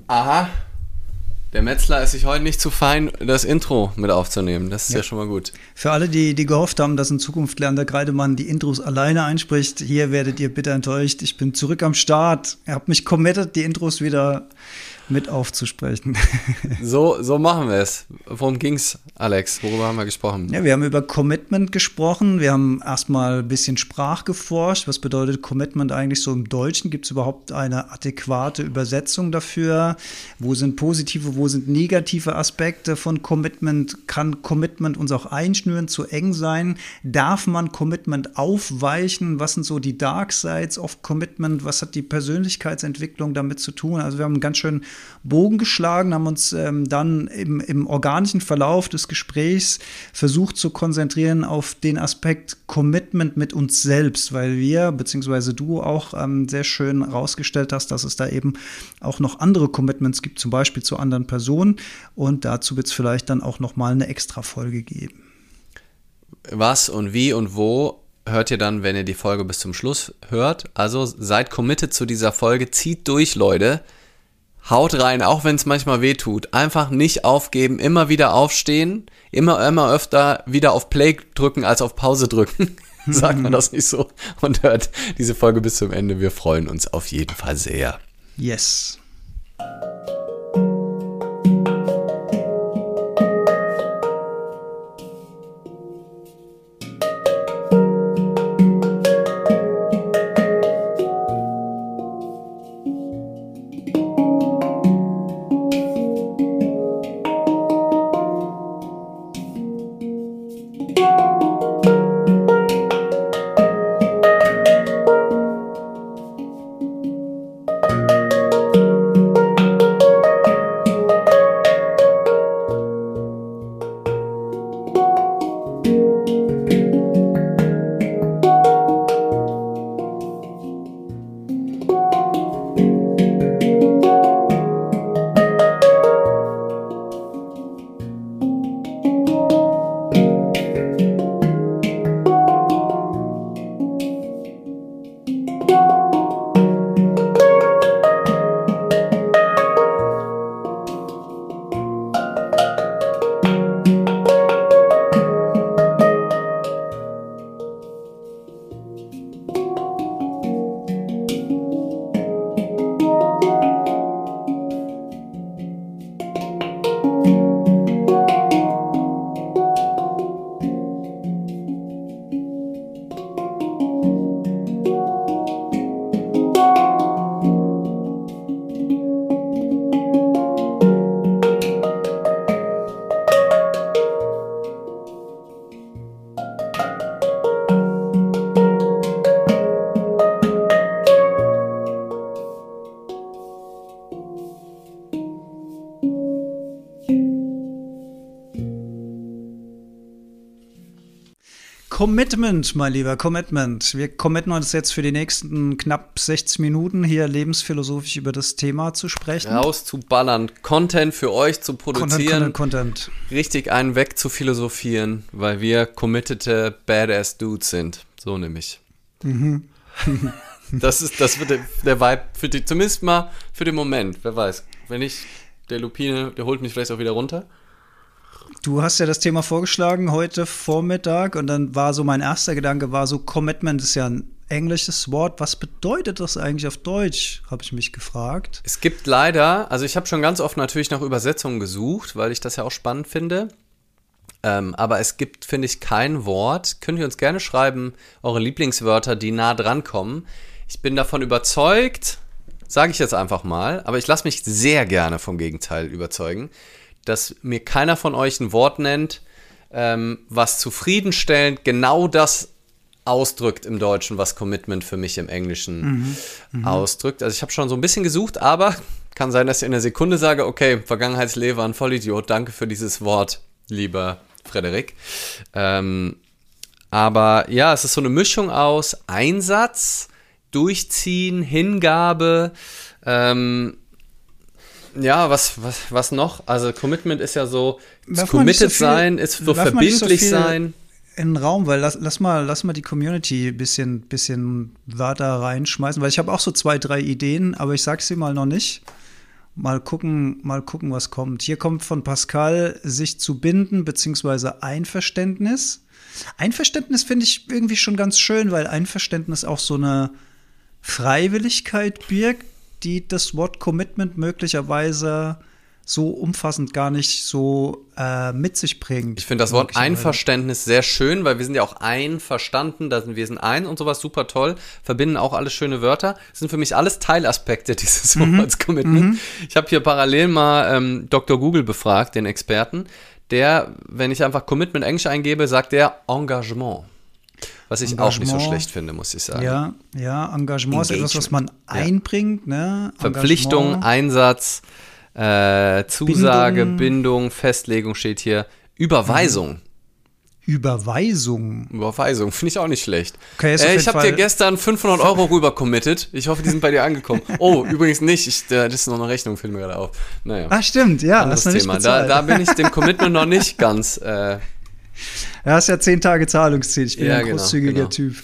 Aha. Der Metzler ist sich heute nicht zu fein, das Intro mit aufzunehmen. Das ist ja schon mal gut. Für alle, die gehofft haben, dass in Zukunft Lerner Kreidemann die Intros alleine einspricht, hier werdet ihr bitter enttäuscht. Ich bin zurück am Start. Ihr habt mich committed, die Intros wieder mit aufzusprechen. So machen wir es. Worum ging's, Alex? Worüber haben wir gesprochen? Ja, wir haben über Commitment gesprochen. Wir haben erstmal ein bisschen sprachgeforscht. Was bedeutet Commitment eigentlich so im Deutschen? Gibt es überhaupt eine adäquate Übersetzung dafür? Wo sind positive, wo sind negative Aspekte von Commitment? Kann Commitment uns auch einschnüren, zu eng sein? Darf man Commitment aufweichen? Was sind so die Dark Sides of Commitment? Was hat die Persönlichkeitsentwicklung damit zu tun? Also wir haben einen ganz schön Bogen geschlagen, haben uns dann im organischen Verlauf des Gesprächs versucht zu konzentrieren auf den Aspekt Commitment mit uns selbst, weil wir, beziehungsweise du auch sehr schön rausgestellt hast, dass es da eben auch noch andere Commitments gibt, zum Beispiel zu anderen Personen, und dazu wird es vielleicht dann auch nochmal eine extra Folge geben. Was und wie und wo hört ihr dann, wenn ihr die Folge bis zum Schluss hört. Also seid committed zu dieser Folge, zieht durch, Leute. Haut rein, auch wenn es manchmal weh tut. Einfach nicht aufgeben, immer wieder aufstehen, immer öfter wieder auf Play drücken als auf Pause drücken. Sagt man das nicht so? Und hört diese Folge bis zum Ende. Wir freuen uns auf jeden Fall sehr. Yes. Commitment, mein Lieber, Commitment. Wir committen uns jetzt für die nächsten knapp 60 Minuten hier lebensphilosophisch über das Thema zu sprechen. Rauszuballern, Content für euch zu produzieren. Content. Richtig einen weg zu philosophieren, weil wir committete Badass Dudes sind. So nämlich. Mhm. Das wird der Vibe, zumindest mal für den Moment. Wer weiß. Wenn nicht, der Lupine, der holt mich vielleicht auch wieder runter. Du hast ja das Thema vorgeschlagen heute Vormittag, und dann war so mein erster Gedanke, Commitment ist ja ein englisches Wort. Was bedeutet das eigentlich auf Deutsch, habe ich mich gefragt. Es gibt leider, also ich habe schon ganz oft natürlich nach Übersetzungen gesucht, weil ich das ja auch spannend finde. Aber es gibt, finde ich, kein Wort. Könnt ihr uns gerne schreiben, eure Lieblingswörter, die nah dran kommen. Ich bin davon überzeugt, sage ich jetzt einfach mal, aber ich lasse mich sehr gerne vom Gegenteil überzeugen, dass mir keiner von euch ein Wort nennt, was zufriedenstellend genau das ausdrückt im Deutschen, was Commitment für mich im Englischen ausdrückt. Also ich habe schon so ein bisschen gesucht, aber kann sein, dass ich in einer Sekunde sage, okay, Vergangenheitsleber, war ein Vollidiot, danke für dieses Wort, lieber Frederik. Aber ja, es ist so eine Mischung aus Einsatz, Durchziehen, Hingabe, ja, was noch? Also Commitment ist ja so, committed sein, ist so verbindlich sein. In den Raum, weil lass mal die Community ein bisschen Wörter reinschmeißen, weil ich habe auch so 2, 3 Ideen, aber ich sag sie mal noch nicht. Mal gucken, was kommt. Hier kommt von Pascal, sich zu binden, beziehungsweise Einverständnis. Einverständnis finde ich irgendwie schon ganz schön, weil Einverständnis auch so eine Freiwilligkeit birgt, die das Wort Commitment möglicherweise so umfassend gar nicht so mit sich bringt. Ich finde das Wort Einverständnis sehr schön, weil wir sind ja auch einverstanden, wir sind ein und sowas, super toll, verbinden auch alles schöne Wörter. Das sind für mich alles Teilaspekte dieses Wortes Commitment. Ich habe hier parallel mal Dr. Google befragt, den Experten, der, wenn ich einfach Commitment Englisch eingebe, sagt der Engagement. Was ich auch nicht so schlecht finde, muss ich sagen. Ja, Engagement ist etwas, was man einbringt. Ne? Verpflichtung, Einsatz, Zusage, Bindung, Festlegung steht hier. Überweisung. Überweisung finde ich auch nicht schlecht. Okay, ich habe dir gestern 500 € rüber committed. Ich hoffe, die sind bei dir angekommen. Oh, übrigens nicht. Das ist noch eine Rechnung, fällt mir gerade auf. Naja. Ach, stimmt, ja. Anderes Thema. Da bin ich dem Commitment noch nicht ganz. Ja, hast ja 10 Tage Zahlungsziel. Ich bin ein großzügiger Typ.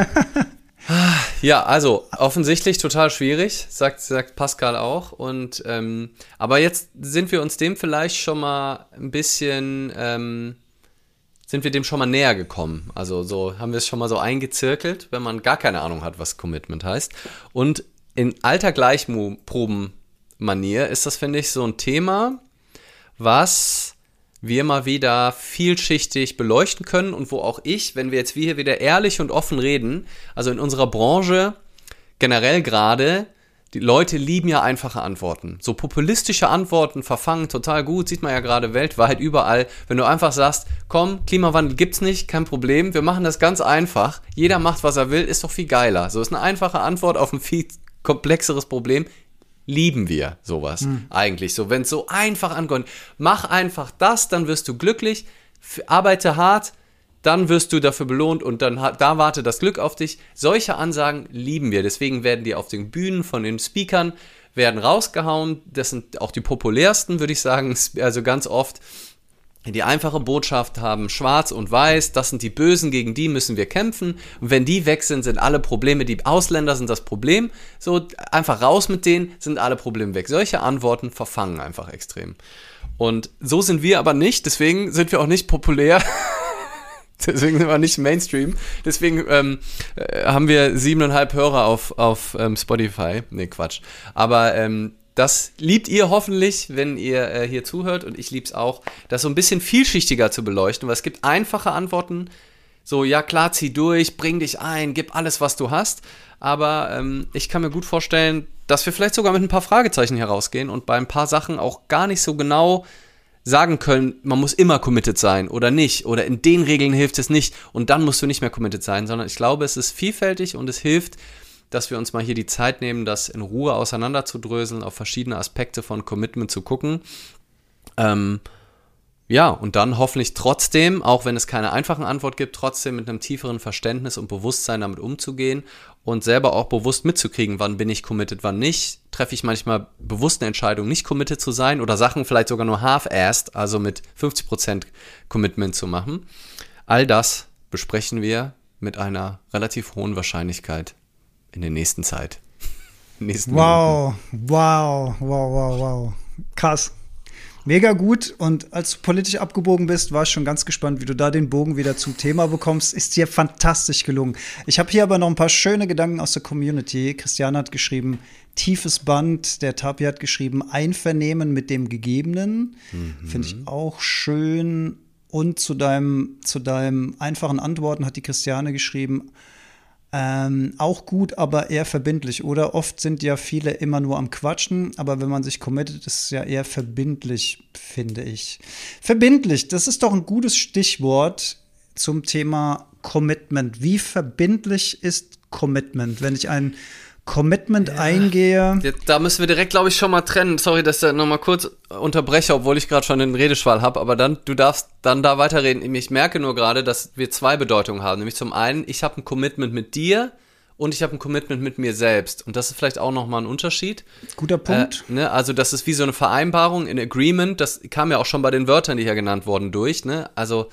Ja, also offensichtlich total schwierig, sagt Pascal auch. Und aber jetzt sind wir uns dem vielleicht schon mal ein bisschen, sind wir dem schon mal näher gekommen. Also so haben wir es schon mal so eingezirkelt, wenn man gar keine Ahnung hat, was Commitment heißt. Und in alter Gleichproben-Manier ist das, finde ich, so ein Thema, was wir mal wieder vielschichtig beleuchten können und wo auch ich, wenn wir jetzt hier wieder ehrlich und offen reden, also in unserer Branche generell gerade, die Leute lieben ja einfache Antworten. So populistische Antworten verfangen total gut, sieht man ja gerade weltweit überall. Wenn du einfach sagst, komm, Klimawandel gibt's nicht, kein Problem, wir machen das ganz einfach, jeder macht, was er will, ist doch viel geiler. So ist eine einfache Antwort auf ein viel komplexeres Problem. Lieben wir sowas eigentlich. So, wenn es so einfach ankommt, mach einfach das, dann wirst du glücklich, arbeite hart, dann wirst du dafür belohnt und dann da wartet das Glück auf dich. Solche Ansagen lieben wir. Deswegen werden die auf den Bühnen von den Speakern werden rausgehauen. Das sind auch die populärsten, würde ich sagen. Also ganz oft die einfache Botschaft haben, schwarz und weiß, das sind die Bösen, gegen die müssen wir kämpfen. Und wenn die weg sind, sind alle Probleme, die Ausländer sind das Problem. So, einfach raus mit denen, sind alle Probleme weg. Solche Antworten verfangen einfach extrem. Und so sind wir aber nicht, deswegen sind wir auch nicht populär. Deswegen sind wir nicht Mainstream. Deswegen haben wir 7,5 Hörer auf Spotify. Nee, Quatsch. Aber das liebt ihr hoffentlich, wenn ihr hier zuhört, und ich lieb's auch, das so ein bisschen vielschichtiger zu beleuchten, weil es gibt einfache Antworten, so, ja klar, zieh durch, bring dich ein, gib alles, was du hast, aber ich kann mir gut vorstellen, dass wir vielleicht sogar mit ein paar Fragezeichen herausgehen und bei ein paar Sachen auch gar nicht so genau sagen können, man muss immer committed sein oder nicht, oder in den Regeln hilft es nicht und dann musst du nicht mehr committed sein, sondern ich glaube, es ist vielfältig und es hilft, dass wir uns mal hier die Zeit nehmen, das in Ruhe auseinanderzudröseln, auf verschiedene Aspekte von Commitment zu gucken. Ja, und dann hoffentlich trotzdem, auch wenn es keine einfachen Antwort gibt, trotzdem mit einem tieferen Verständnis und Bewusstsein damit umzugehen und selber auch bewusst mitzukriegen, wann bin ich committed, wann nicht. Treffe ich manchmal bewusst eine Entscheidung, nicht committed zu sein oder Sachen vielleicht sogar nur half-assed, also mit 50% Commitment zu machen. All das besprechen wir mit einer relativ hohen Wahrscheinlichkeit in der nächsten Zeit. Wow. Krass. Mega gut. Und als du politisch abgebogen bist, war ich schon ganz gespannt, wie du da den Bogen wieder zum Thema bekommst. Ist dir fantastisch gelungen. Ich habe hier aber noch ein paar schöne Gedanken aus der Community. Christiane hat geschrieben, tiefes Band. Der Tapi hat geschrieben, Einvernehmen mit dem Gegebenen. Finde ich auch schön. Und zu deinem einfachen Antworten hat die Christiane geschrieben, auch gut, aber eher verbindlich, oder? Oft sind ja viele immer nur am Quatschen, aber wenn man sich committet, ist es ja eher verbindlich, finde ich. Verbindlich, das ist doch ein gutes Stichwort zum Thema Commitment. Wie verbindlich ist Commitment? Wenn ich ein Commitment eingehe. Da müssen wir direkt, glaube ich, schon mal trennen. Sorry, dass ich nochmal kurz unterbreche, obwohl ich gerade schon den Redeschwall habe, aber du darfst dann da weiterreden. Ich merke nur gerade, dass wir zwei Bedeutungen haben. Nämlich zum einen, ich habe ein Commitment mit dir und ich habe ein Commitment mit mir selbst. Und das ist vielleicht auch nochmal ein Unterschied. Guter Punkt. Ne? Also das ist wie so eine Vereinbarung, ein Agreement. Das kam ja auch schon bei den Wörtern, die hier genannt wurden, durch. Ne? Also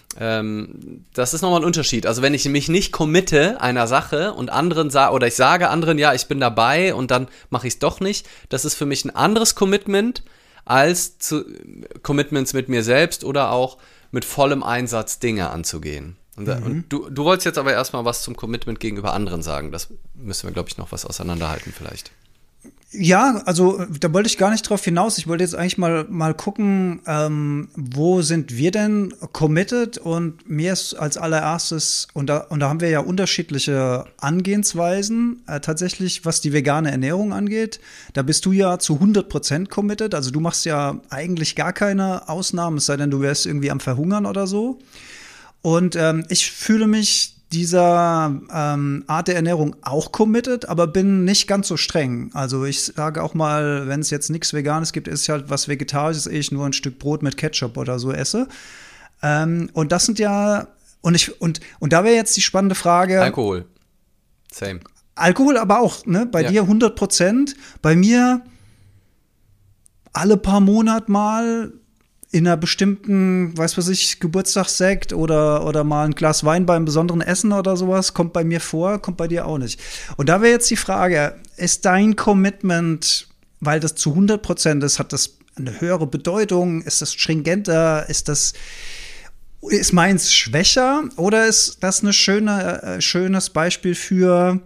Das ist nochmal ein Unterschied. Also wenn ich mich nicht committe einer Sache und anderen oder ich sage anderen, ja, ich bin dabei und dann mache ich es doch nicht, das ist für mich ein anderes Commitment als Commitments mit mir selbst oder auch mit vollem Einsatz Dinge anzugehen. Und du wolltest jetzt aber erstmal was zum Commitment gegenüber anderen sagen. Das müssen wir, glaube ich, noch was auseinanderhalten vielleicht. Ja, also da wollte ich gar nicht drauf hinaus. Ich wollte jetzt eigentlich mal gucken, wo sind wir denn committed? Und mir ist als allererstes, und da haben wir ja unterschiedliche Angehensweisen, tatsächlich, was die vegane Ernährung angeht. Da bist du ja zu 100% committed. Also du machst ja eigentlich gar keine Ausnahmen, es sei denn, du wärst irgendwie am Verhungern oder so. Und ich fühle mich dieser Art der Ernährung auch committed, aber bin nicht ganz so streng. Also ich sage auch mal, wenn es jetzt nichts Veganes gibt, ist halt was Vegetarisches, ich nur ein Stück Brot mit Ketchup oder so esse. Und das sind ja, und da wäre jetzt die spannende Frage. Alkohol. Same. Alkohol aber auch, ne? Bei dir 100%, bei mir alle paar Monate mal in einer bestimmten, weiß was ich, Geburtstagssekt oder mal ein Glas Wein beim besonderen Essen oder sowas, kommt bei mir vor, kommt bei dir auch nicht. Und da wäre jetzt die Frage, ist dein Commitment, weil das zu 100% ist, hat das eine höhere Bedeutung, ist das stringenter, ist meins schwächer oder ist das ein schönes Beispiel für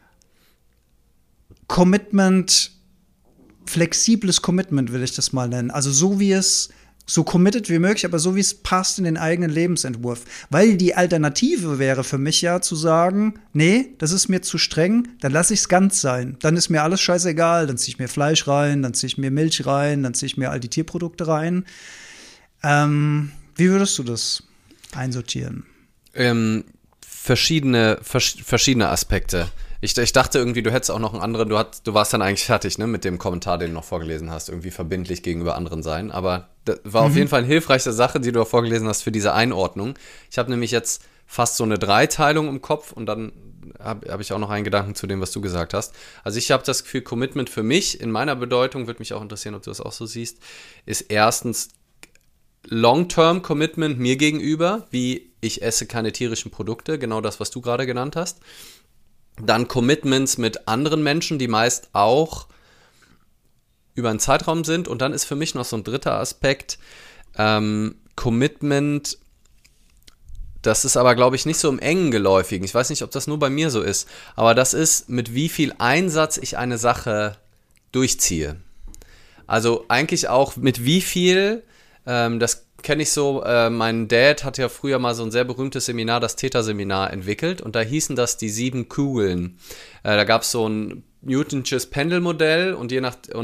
Commitment, flexibles Commitment will ich das mal nennen, also so committed wie möglich, aber so wie es passt in den eigenen Lebensentwurf. Weil die Alternative wäre für mich ja zu sagen, nee, das ist mir zu streng, dann lasse ich es ganz sein. Dann ist mir alles scheißegal, dann ziehe ich mir Fleisch rein, dann ziehe ich mir Milch rein, dann ziehe ich mir all die Tierprodukte rein. Wie würdest du das einsortieren? Verschiedene Aspekte. Ich dachte irgendwie, du hättest auch noch einen anderen, du warst dann eigentlich fertig, ne, mit dem Kommentar, den du noch vorgelesen hast, irgendwie verbindlich gegenüber anderen sein, aber das war auf jeden Fall eine hilfreiche Sache, die du da vorgelesen hast für diese Einordnung. Ich habe nämlich jetzt fast so eine Dreiteilung im Kopf und dann hab ich auch noch einen Gedanken zu dem, was du gesagt hast. Also ich habe das Gefühl, Commitment für mich in meiner Bedeutung, würde mich auch interessieren, ob du das auch so siehst, ist erstens Long-Term Commitment mir gegenüber, wie ich esse keine tierischen Produkte, genau das, was du gerade genannt hast. Dann Commitments mit anderen Menschen, die meist auch über einen Zeitraum sind. Und dann ist für mich noch so ein dritter Aspekt, Commitment, das ist aber, glaube ich, nicht so im Engen geläufigen. Ich weiß nicht, ob das nur bei mir so ist, aber das ist, mit wie viel Einsatz ich eine Sache durchziehe. Also eigentlich auch mit wie viel, das kenne ich so, mein Dad hat ja früher mal so ein sehr berühmtes Seminar, das Theta-Seminar, entwickelt und da hießen das die 7 Kugeln. Da gab es so ein Newtonsches Pendelmodell und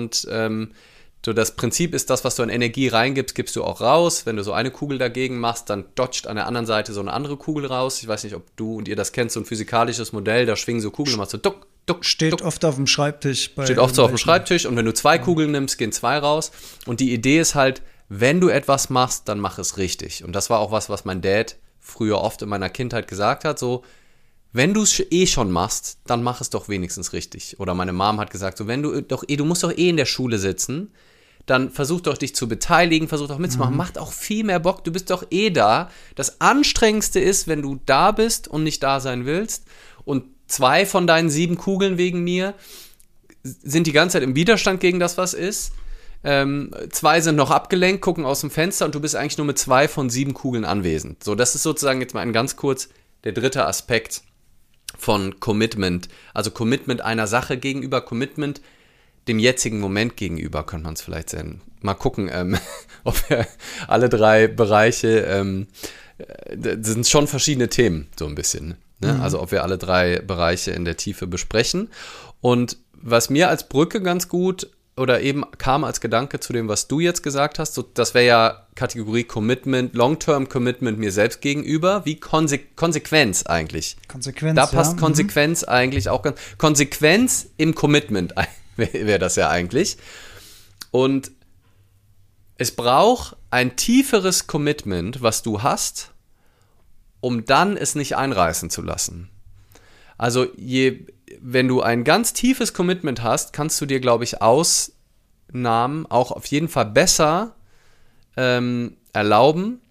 so das Prinzip ist, das, was du an Energie reingibst, gibst du auch raus. Wenn du so eine Kugel dagegen machst, dann dodgt an der anderen Seite so eine andere Kugel raus. Ich weiß nicht, ob du und ihr das kennt, so ein physikalisches Modell, da schwingen so Kugeln, machst so duck, duck, steht duck. Oft auf dem Schreibtisch. Steht oft so auf dem Schreibtisch und wenn du 2 Kugeln nimmst, gehen 2 raus. Und die Idee ist halt, wenn du etwas machst, dann mach es richtig. Und das war auch was mein Dad früher oft in meiner Kindheit gesagt hat, so, wenn du es schon machst, dann mach es doch wenigstens richtig. Oder meine Mom hat gesagt, so, du musst doch in der Schule sitzen, dann versuch doch dich zu beteiligen, versuch doch mitzumachen, macht auch viel mehr Bock, du bist doch da. Das Anstrengendste ist, wenn du da bist und nicht da sein willst und 2 von deinen 7 Kugeln wegen mir sind die ganze Zeit im Widerstand gegen das, was ist. 2 sind noch abgelenkt, gucken aus dem Fenster und du bist eigentlich nur mit 2 von 7 Kugeln anwesend. So, das ist sozusagen jetzt mal ganz kurz der dritte Aspekt von Commitment. Also Commitment einer Sache gegenüber, Commitment dem jetzigen Moment gegenüber, könnte man es vielleicht sehen. Mal gucken, ob wir alle 3 Bereiche, das sind schon verschiedene Themen, so ein bisschen. Ne? Also ob wir alle 3 Bereiche in der Tiefe besprechen. Und was mir als Brücke ganz gut oder eben kam als Gedanke zu dem, was du jetzt gesagt hast, so, das wäre ja Kategorie Commitment, Long-Term Commitment mir selbst gegenüber, wie Konsequenz eigentlich. Konsequenz, da passt Konsequenz eigentlich auch ganz, Konsequenz im Commitment wäre das ja eigentlich. Und es braucht ein tieferes Commitment, was du hast, um dann es nicht einreißen zu lassen. Also wenn du ein ganz tiefes Commitment hast, kannst du dir, glaube ich, Ausnahmen auch auf jeden Fall besser erlauben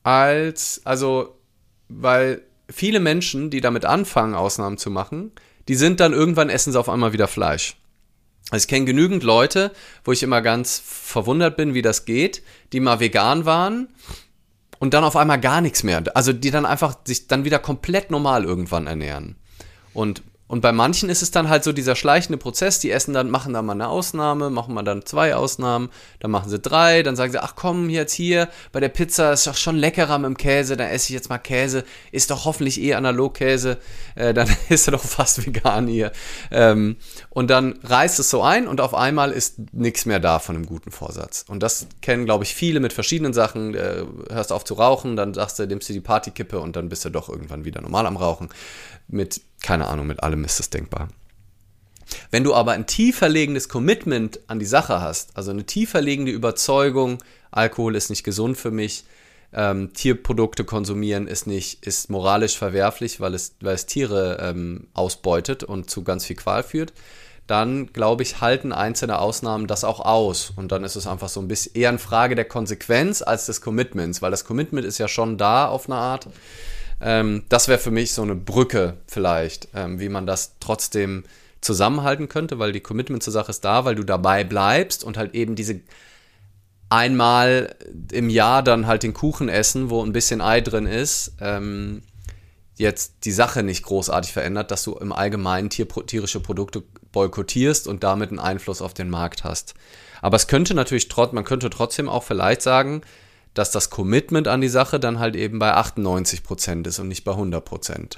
weil viele Menschen, die damit anfangen, Ausnahmen zu machen, die sind dann irgendwann, essen sie auf einmal wieder Fleisch. Also ich kenne genügend Leute, wo ich immer ganz verwundert bin, wie das geht, die mal vegan waren und dann auf einmal gar nichts mehr. Also die dann einfach sich dann wieder komplett normal irgendwann ernähren. Und bei manchen ist es dann halt so dieser schleichende Prozess, die machen dann mal eine Ausnahme, machen mal dann 2 Ausnahmen, dann machen sie 3, dann sagen sie, ach komm, jetzt hier, bei der Pizza ist doch schon leckerer mit dem Käse, dann esse ich jetzt mal Käse, ist doch hoffentlich Analogkäse, dann ist er doch fast vegan hier. Und dann reißt es so ein und auf einmal ist nichts mehr da von einem guten Vorsatz. Und das kennen, glaube ich, viele mit verschiedenen Sachen, hörst auf zu rauchen, dann nimmst du die Partykippe und dann bist du doch irgendwann wieder normal am Rauchen. Keine Ahnung, mit allem ist es denkbar. Wenn du aber ein tiefer liegendes Commitment an die Sache hast, also eine tiefer liegende Überzeugung, Alkohol ist nicht gesund für mich, Tierprodukte konsumieren ist moralisch verwerflich, weil es Tiere ausbeutet und zu ganz viel Qual führt, dann, glaube ich, halten einzelne Ausnahmen das auch aus. Und dann ist es einfach so ein bisschen eher eine Frage der Konsequenz als des Commitments, weil das Commitment ist ja schon da auf eine Art. Das wäre für mich so eine Brücke vielleicht, wie man das trotzdem zusammenhalten könnte, weil die Commitment zur Sache ist da, weil du dabei bleibst und halt eben diese einmal im Jahr dann halt den Kuchen essen, wo ein bisschen Ei drin ist, jetzt die Sache nicht großartig verändert, dass du im Allgemeinen tierische Produkte boykottierst und damit einen Einfluss auf den Markt hast. Aber es könnte natürlich man könnte trotzdem auch vielleicht sagen, dass das Commitment an die Sache dann halt eben bei 98% ist und nicht bei 100%.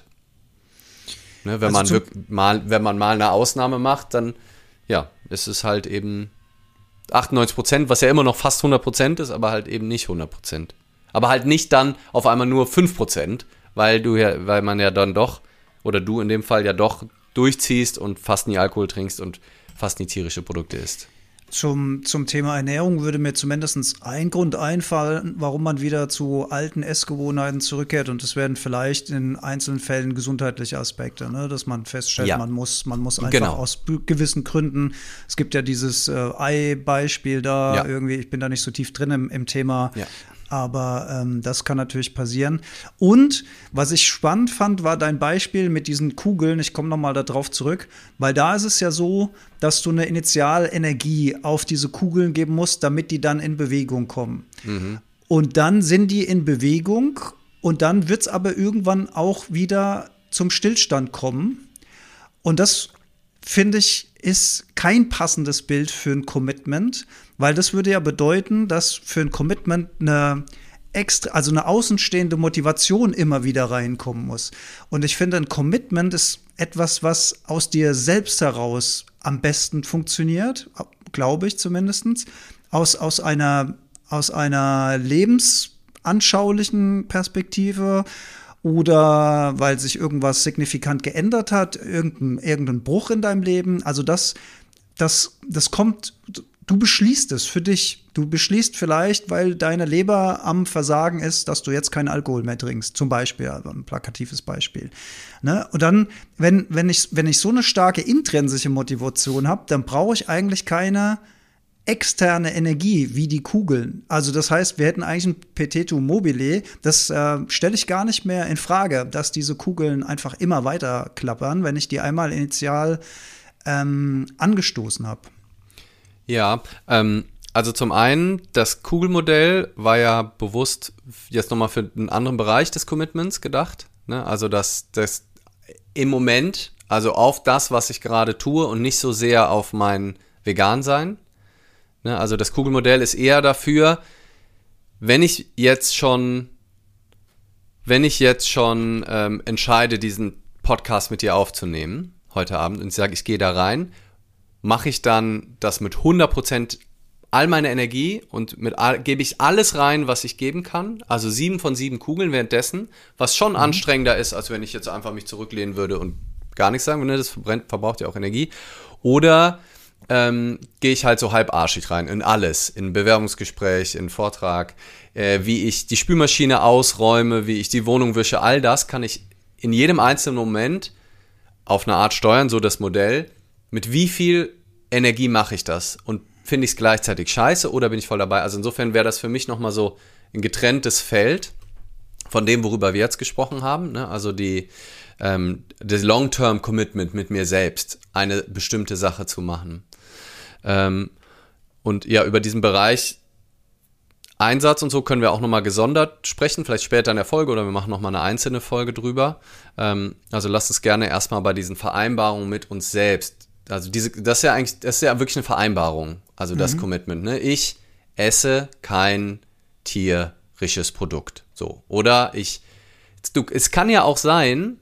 Ne, wenn man mal eine Ausnahme macht, dann ja, ist es halt eben 98%, was ja immer noch fast 100% ist, aber halt eben nicht 100%. Aber halt nicht dann auf einmal nur 5%, weil man ja dann doch, oder du in dem Fall ja doch durchziehst und fast nie Alkohol trinkst und fast nie tierische Produkte isst. Zum Thema Ernährung würde mir zumindest ein Grund einfallen, warum man wieder zu alten Essgewohnheiten zurückkehrt. Und das werden vielleicht in einzelnen Fällen gesundheitliche Aspekte, ne? Dass man feststellt, man muss einfach aus gewissen Gründen, es gibt ja dieses Ei-Beispiel da, irgendwie, ich bin da nicht so tief drin im Thema. Ja. Aber das kann natürlich passieren. Und was ich spannend fand, war dein Beispiel mit diesen Kugeln. Ich komme nochmal darauf zurück, weil da ist es ja so, dass du eine Initialenergie auf diese Kugeln geben musst, damit die dann in Bewegung kommen. Mhm. Und dann sind die in Bewegung und dann wird es aber irgendwann auch wieder zum Stillstand kommen. Und das, finde ich, ist kein passendes Bild für ein Commitment, weil das würde ja bedeuten, dass für ein Commitment eine außenstehende Motivation immer wieder reinkommen muss. Und ich finde, ein Commitment ist etwas, was aus dir selbst heraus am besten funktioniert, glaube ich zumindest, aus einer lebensanschaulichen Perspektive oder weil sich irgendwas signifikant geändert hat, irgendein Bruch in deinem Leben. Also das kommt, du beschließt es für dich. Du beschließt vielleicht, weil deine Leber am Versagen ist, dass du jetzt keinen Alkohol mehr trinkst, zum Beispiel, also ein plakatives Beispiel. Ne? Und dann, wenn ich so eine starke intrinsische Motivation habe, dann brauche ich eigentlich keine externe Energie wie die Kugeln. Also das heißt, wir hätten eigentlich ein Perpetuum mobile. Das stelle ich gar nicht mehr in Frage, dass diese Kugeln einfach immer weiter klappern, wenn ich die einmal initial angestoßen habe. Ja, also zum einen, das Kugelmodell war ja bewusst jetzt nochmal für einen anderen Bereich des Commitments gedacht. Ne? Also das im Moment, also auf das, was ich gerade tue und nicht so sehr auf mein Vegan-Sein. Ne? Also das Kugelmodell ist eher dafür, wenn ich jetzt schon entscheide, diesen Podcast mit dir aufzunehmen, heute Abend, und ich sage, ich gehe da rein, mache ich dann das mit 100% all meine Energie und gebe ich alles rein, was ich geben kann, also 7 von 7 Kugeln währenddessen, was schon anstrengender ist, als wenn ich jetzt einfach mich zurücklehnen würde und gar nichts sagen würde, das verbraucht ja auch Energie. Oder gehe ich halt so halbarschig rein in alles, in ein Bewerbungsgespräch, in einen Vortrag, wie ich die Spülmaschine ausräume, wie ich die Wohnung wische, all das kann ich in jedem einzelnen Moment auf eine Art steuern, so das Modell, mit wie viel Energie mache ich das und finde ich es gleichzeitig scheiße oder bin ich voll dabei? Also insofern wäre das für mich nochmal so ein getrenntes Feld. von dem, worüber wir jetzt gesprochen haben, ne? Also das Long-Term-Commitment mit mir selbst, eine bestimmte Sache zu machen. Und ja, über diesen Bereich Einsatz und so können wir auch nochmal gesondert sprechen, vielleicht später in der Folge oder wir machen nochmal eine einzelne Folge drüber. Also lasst uns gerne erstmal bei diesen Vereinbarungen mit uns selbst. Also das ist ja wirklich eine Vereinbarung, also das Commitment. Ne? Ich esse kein tierisches Produkt. So. Oder es kann ja auch sein,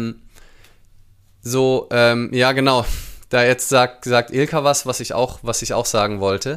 ja genau, da jetzt sagt Ilka was ich auch sagen wollte.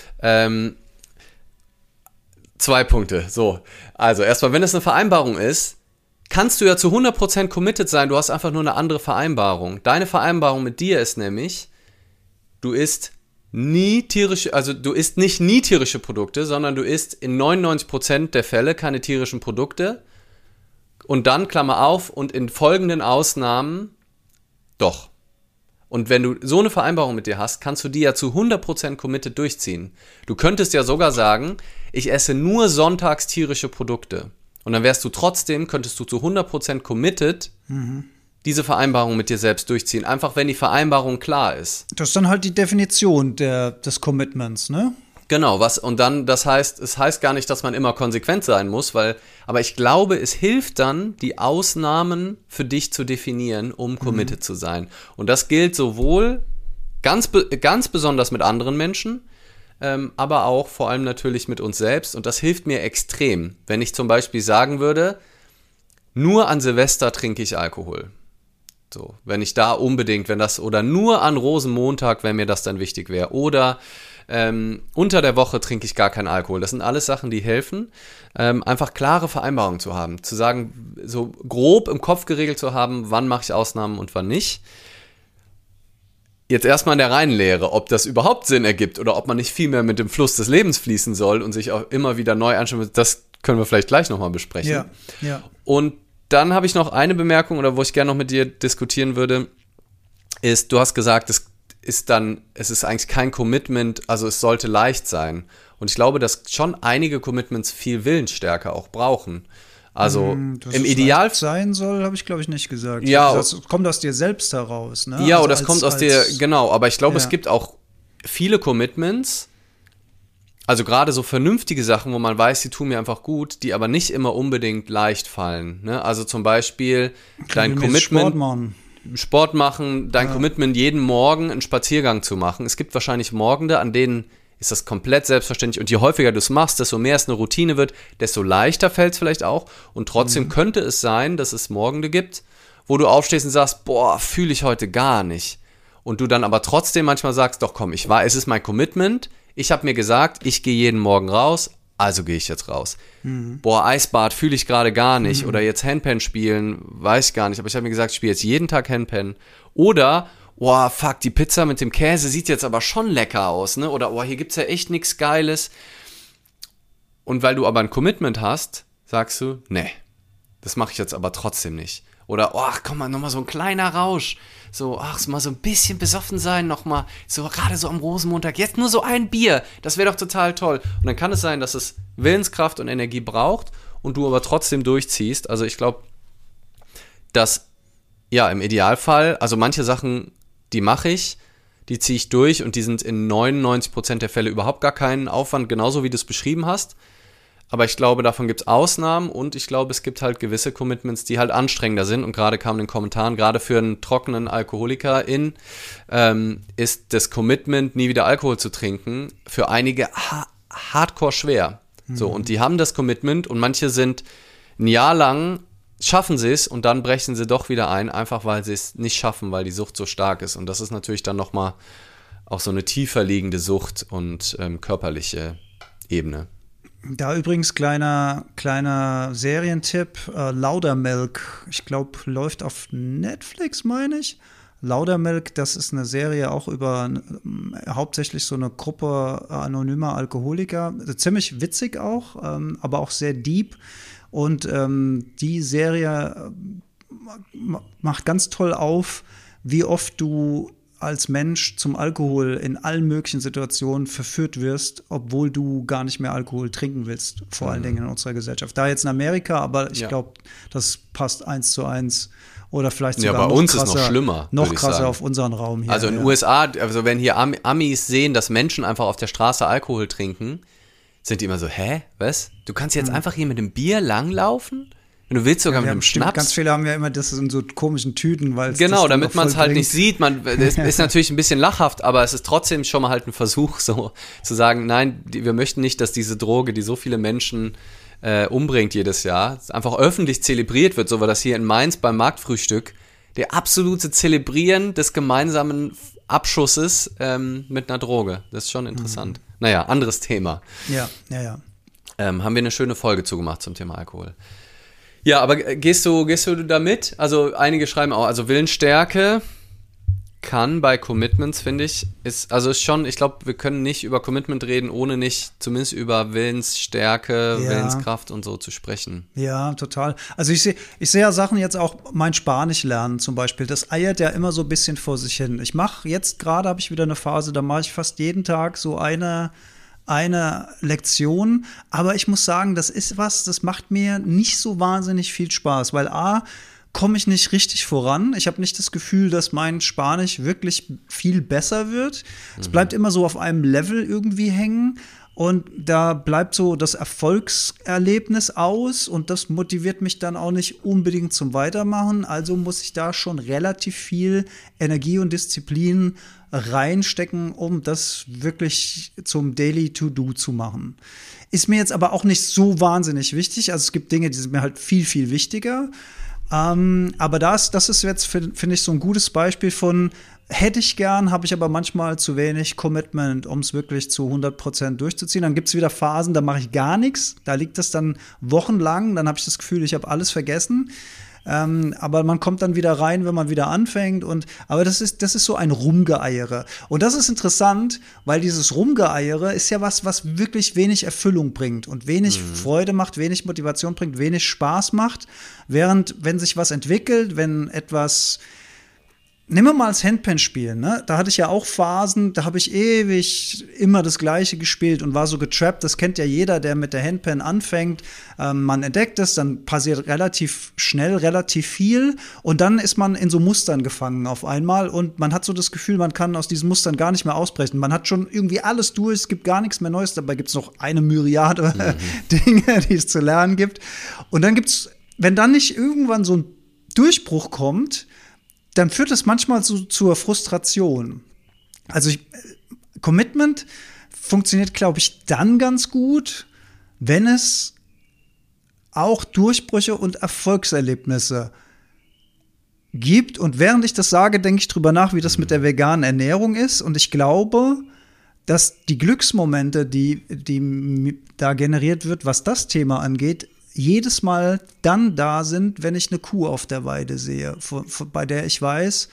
2 Punkte. So, also erstmal, wenn es eine Vereinbarung ist, kannst du ja zu 100% committed sein, du hast einfach nur eine andere Vereinbarung. Deine Vereinbarung mit dir ist nämlich, du isst nicht nie tierische Produkte, sondern du isst in 99% der Fälle keine tierischen Produkte und dann, Klammer auf, und in folgenden Ausnahmen doch. Und wenn du so eine Vereinbarung mit dir hast, kannst du die ja zu 100% committed durchziehen. Du könntest ja sogar sagen, ich esse nur sonntags tierische Produkte. Und dann könntest du zu 100% committed diese Vereinbarung mit dir selbst durchziehen. Einfach, wenn die Vereinbarung klar ist. Das ist dann halt die Definition des Commitments, ne? Genau, es heißt gar nicht, dass man immer konsequent sein muss, aber ich glaube, es hilft dann, die Ausnahmen für dich zu definieren, um committed zu sein. Und das gilt sowohl ganz besonders mit anderen Menschen, aber auch vor allem natürlich mit uns selbst. Und das hilft mir extrem, wenn ich zum Beispiel sagen würde, nur an Silvester trinke ich Alkohol. So, oder nur an Rosenmontag, wenn mir das dann wichtig wäre. Oder unter der Woche trinke ich gar keinen Alkohol. Das sind alles Sachen, die helfen, einfach klare Vereinbarungen zu haben. Zu sagen, so grob im Kopf geregelt zu haben, wann mache ich Ausnahmen und wann nicht. Jetzt erstmal in der reinen Lehre, ob das überhaupt Sinn ergibt oder ob man nicht viel mehr mit dem Fluss des Lebens fließen soll und sich auch immer wieder neu anschauen, das können wir vielleicht gleich nochmal besprechen. Ja. Und dann habe ich noch eine Bemerkung, oder wo ich gerne noch mit dir diskutieren würde, ist, du hast gesagt, es ist eigentlich kein Commitment, also es sollte leicht sein. Und ich glaube, dass schon einige Commitments viel Willensstärke auch brauchen. Also im Idealfall sein soll, habe ich glaube ich nicht gesagt. Ja, das kommt aus dir selbst heraus, ne? Ja, also das kommt aus dir, genau. Aber ich glaube, es gibt auch viele Commitments, also gerade so vernünftige Sachen, wo man weiß, die tun mir einfach gut, die aber nicht immer unbedingt leicht fallen. Ne? Also zum Beispiel dein Commitment. Sport machen, dein Commitment, jeden Morgen einen Spaziergang zu machen. Es gibt wahrscheinlich Morgende, an denen ist das komplett selbstverständlich. Und je häufiger du es machst, desto mehr es eine Routine wird, desto leichter fällt es vielleicht auch. Und trotzdem könnte es sein, dass es Morgende gibt, wo du aufstehst und sagst, boah, fühle ich heute gar nicht. Und du dann aber trotzdem manchmal sagst, doch komm, es ist mein Commitment. Ich habe mir gesagt, ich gehe jeden Morgen raus, also gehe ich jetzt raus. Boah, Eisbad fühle ich gerade gar nicht. Oder jetzt Handpan spielen, weiß ich gar nicht. Aber ich habe mir gesagt, ich spiele jetzt jeden Tag Handpan. Oder, boah, fuck, die Pizza mit dem Käse sieht jetzt aber schon lecker aus. Ne? Oder, boah, hier gibt's ja echt nichts Geiles. Und weil du aber ein Commitment hast, sagst du, nee, das mache ich jetzt aber trotzdem nicht. Oder, ach, komm mal, nochmal so ein kleiner Rausch. So, ach, mal so ein bisschen besoffen sein, nochmal, so gerade so am Rosenmontag, jetzt nur so ein Bier, das wäre doch total toll. Und dann kann es sein, dass es Willenskraft und Energie braucht und du aber trotzdem durchziehst. Also ich glaube, dass, ja, im Idealfall, also manche Sachen, die mache ich, die ziehe ich durch und die sind in 99% der Fälle überhaupt gar keinen Aufwand, genauso wie du es beschrieben hast. Aber ich glaube, davon gibt es Ausnahmen und ich glaube, es gibt halt gewisse Commitments, die halt anstrengender sind. Und gerade kam in den Kommentaren, gerade für einen trockenen Alkoholiker ist das Commitment, nie wieder Alkohol zu trinken, für einige hardcore schwer. So, und die haben das Commitment und manche sind ein Jahr lang, schaffen sie es und dann brechen sie doch wieder ein, einfach weil sie es nicht schaffen, weil die Sucht so stark ist. Und das ist natürlich dann nochmal auch so eine tiefer liegende Sucht und körperliche Ebene. Da übrigens kleiner Serientipp, Laudermilk, ich glaube, läuft auf Netflix, meine ich. Laudermilk, das ist eine Serie auch über hauptsächlich so eine Gruppe anonymer Alkoholiker. Ziemlich witzig auch, aber auch sehr deep. Und die Serie macht ganz toll auf, wie oft du als Mensch zum Alkohol in allen möglichen Situationen verführt wirst, obwohl du gar nicht mehr Alkohol trinken willst, vor allen Dingen in unserer Gesellschaft. Da jetzt in Amerika, aber ich glaube, das passt 1:1 oder vielleicht sogar bei noch uns krasser, ist noch schlimmer. Noch krasser auf unseren Raum hier. Also in den USA, also wenn hier Amis sehen, dass Menschen einfach auf der Straße Alkohol trinken, sind die immer so, hä, was? Du kannst jetzt einfach hier mit dem Bier langlaufen? Und du willst sogar mit dem Schnaps? Ganz viele haben ja immer das in so komischen Tüten, weil genau, damit man es halt nicht sieht. Es ist natürlich ein bisschen lachhaft, aber es ist trotzdem schon mal halt ein Versuch, so zu sagen, nein, wir möchten nicht, dass diese Droge, die so viele Menschen umbringt jedes Jahr, einfach öffentlich zelebriert wird, so war das hier in Mainz beim Marktfrühstück, der absolute Zelebrieren des gemeinsamen Abschusses mit einer Droge. Das ist schon interessant. Naja, anderes Thema. Ja. Haben wir eine schöne Folge zugemacht zum Thema Alkohol. Ja, aber gehst du da mit? Also einige schreiben auch, also Willensstärke kann bei Commitments, finde ich, ist schon, ich glaube, wir können nicht über Commitment reden, ohne nicht zumindest über Willensstärke, Willenskraft und so zu sprechen. Ja, total. Also ich sehe ja Sachen jetzt auch, mein Spanisch lernen zum Beispiel, das eiert ja immer so ein bisschen vor sich hin. Ich mache jetzt gerade, habe ich wieder eine Phase, da mache ich fast jeden Tag so eine Lektion, aber ich muss sagen, das ist was, das macht mir nicht so wahnsinnig viel Spaß, weil komme ich nicht richtig voran. Ich habe nicht das Gefühl, dass mein Spanisch wirklich viel besser wird. Es bleibt immer so auf einem Level irgendwie hängen und da bleibt so das Erfolgserlebnis aus und das motiviert mich dann auch nicht unbedingt zum Weitermachen. Also muss ich da schon relativ viel Energie und Disziplin reinstecken, um das wirklich zum Daily To-Do zu machen. Ist mir jetzt aber auch nicht so wahnsinnig wichtig. Also es gibt Dinge, die sind mir halt viel, viel wichtiger. Aber das ist jetzt, finde ich, so ein gutes Beispiel von hätte ich gern, habe ich aber manchmal zu wenig Commitment, um es wirklich zu 100% durchzuziehen. Dann gibt es wieder Phasen, da mache ich gar nichts. Da liegt das dann wochenlang. Dann habe ich das Gefühl, ich habe alles vergessen. Aber man kommt dann wieder rein, wenn man wieder anfängt. Aber das ist so ein Rumgeeiere. Und das ist interessant, weil dieses Rumgeeiere ist ja was wirklich wenig Erfüllung bringt und wenig Freude macht, wenig Motivation bringt, wenig Spaß macht. Während, wenn sich was entwickelt, wenn etwas Nehmen wir mal das Handpan-Spielen, ne? Da hatte ich ja auch Phasen, da habe ich ewig immer das Gleiche gespielt und war so getrappt. Das kennt ja jeder, der mit der Handpan anfängt. Man entdeckt es, dann passiert relativ schnell relativ viel und dann ist man in so Mustern gefangen auf einmal und man hat so das Gefühl, man kann aus diesen Mustern gar nicht mehr ausbrechen. Man hat schon irgendwie alles durch, es gibt gar nichts mehr Neues. Dabei gibt es noch eine Myriade Dinge, die es zu lernen gibt. Und dann gibt's, wenn dann nicht irgendwann so ein Durchbruch kommt, dann führt das manchmal zur Frustration. Also Commitment funktioniert, glaube ich, dann ganz gut, wenn es auch Durchbrüche und Erfolgserlebnisse gibt. Und während ich das sage, denke ich drüber nach, wie das mit der veganen Ernährung ist. Und ich glaube, dass die Glücksmomente, die da generiert wird, was das Thema angeht, jedes Mal dann da sind, wenn ich eine Kuh auf der Weide sehe, bei der ich weiß,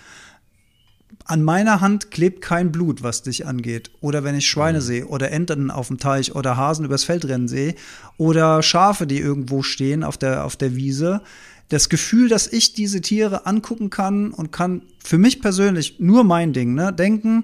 an meiner Hand klebt kein Blut, was dich angeht. Oder wenn ich Schweine sehe oder Enten auf dem Teich oder Hasen übers Feld rennen sehe oder Schafe, die irgendwo stehen auf der Wiese. Das Gefühl, dass ich diese Tiere angucken kann und kann für mich persönlich nur mein Ding, ne, denken,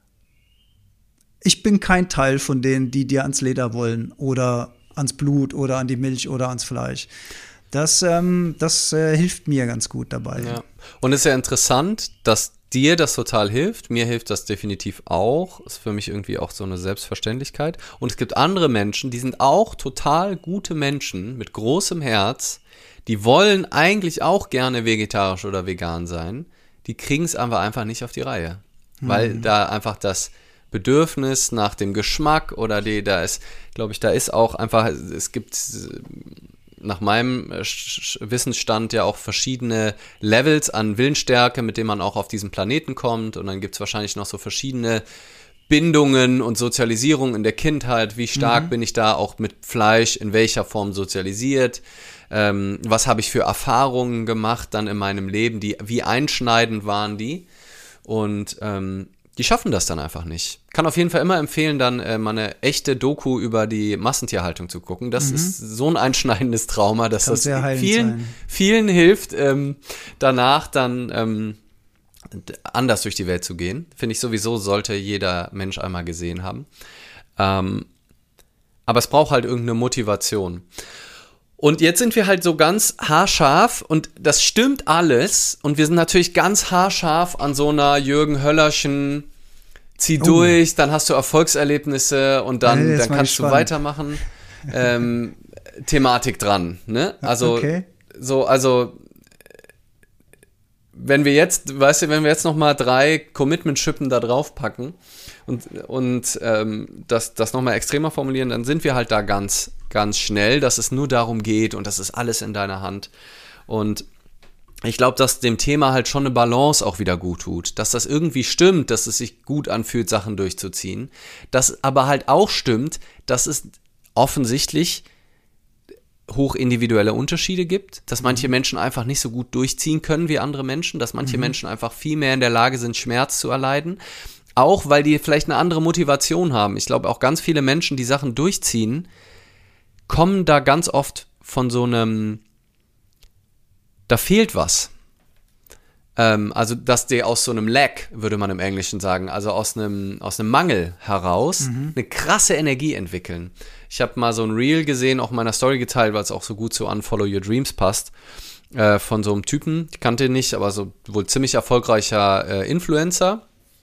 ich bin kein Teil von denen, die dir ans Leder wollen oder ans Blut oder an die Milch oder ans Fleisch. Das hilft mir ganz gut dabei. Ja. Und es ist ja interessant, dass dir das total hilft. Mir hilft das definitiv auch. Ist für mich irgendwie auch so eine Selbstverständlichkeit. Und es gibt andere Menschen, die sind auch total gute Menschen mit großem Herz. Die wollen eigentlich auch gerne vegetarisch oder vegan sein. Die kriegen es einfach nicht auf die Reihe. Weil da einfach das Bedürfnis nach dem Geschmack oder da ist auch einfach, es gibt nach meinem Wissensstand ja auch verschiedene Levels an Willensstärke, mit denen man auch auf diesen Planeten kommt und dann gibt es wahrscheinlich noch so verschiedene Bindungen und Sozialisierung in der Kindheit, wie stark bin ich da auch mit Fleisch, in welcher Form sozialisiert, was habe ich für Erfahrungen gemacht dann in meinem Leben, wie einschneidend waren die und die schaffen das dann einfach nicht. Kann auf jeden Fall immer empfehlen, dann mal eine echte Doku über die Massentierhaltung zu gucken. Das ist so ein einschneidendes Trauma, dass das vielen hilft, danach dann anders durch die Welt zu gehen. Finde ich sowieso, sollte jeder Mensch einmal gesehen haben. Aber es braucht halt irgendeine Motivation. Und jetzt sind wir halt so ganz haarscharf und das stimmt alles. Und wir sind natürlich ganz haarscharf an so einer Jürgen Höllerschen, zieh durch, dann hast du Erfolgserlebnisse und dann kannst du weitermachen. Thematik dran, ne? Also, wenn wir jetzt noch mal 3 Commitment-Schippen da drauf packen und das noch mal extremer formulieren, dann sind wir halt da ganz, ganz schnell, dass es nur darum geht und das ist alles in deiner Hand. Und ich glaube, dass dem Thema halt schon eine Balance auch wieder gut tut, dass das irgendwie stimmt, dass es sich gut anfühlt, Sachen durchzuziehen, dass aber halt auch stimmt, dass es offensichtlich hochindividuelle Unterschiede gibt, dass manche Menschen einfach nicht so gut durchziehen können wie andere Menschen, dass manche Menschen einfach viel mehr in der Lage sind, Schmerz zu erleiden, auch weil die vielleicht eine andere Motivation haben. Ich glaube, auch ganz viele Menschen, die Sachen durchziehen, kommen da ganz oft von so einem, da fehlt was. Also, dass die aus so einem Lack, würde man im Englischen sagen, also aus einem Mangel heraus eine krasse Energie entwickeln. Ich habe mal so ein Reel gesehen, auch in meiner Story geteilt, weil es auch so gut zu Unfollow Your Dreams passt, von so einem Typen, ich kannte ihn nicht, aber so wohl ziemlich erfolgreicher Influencer,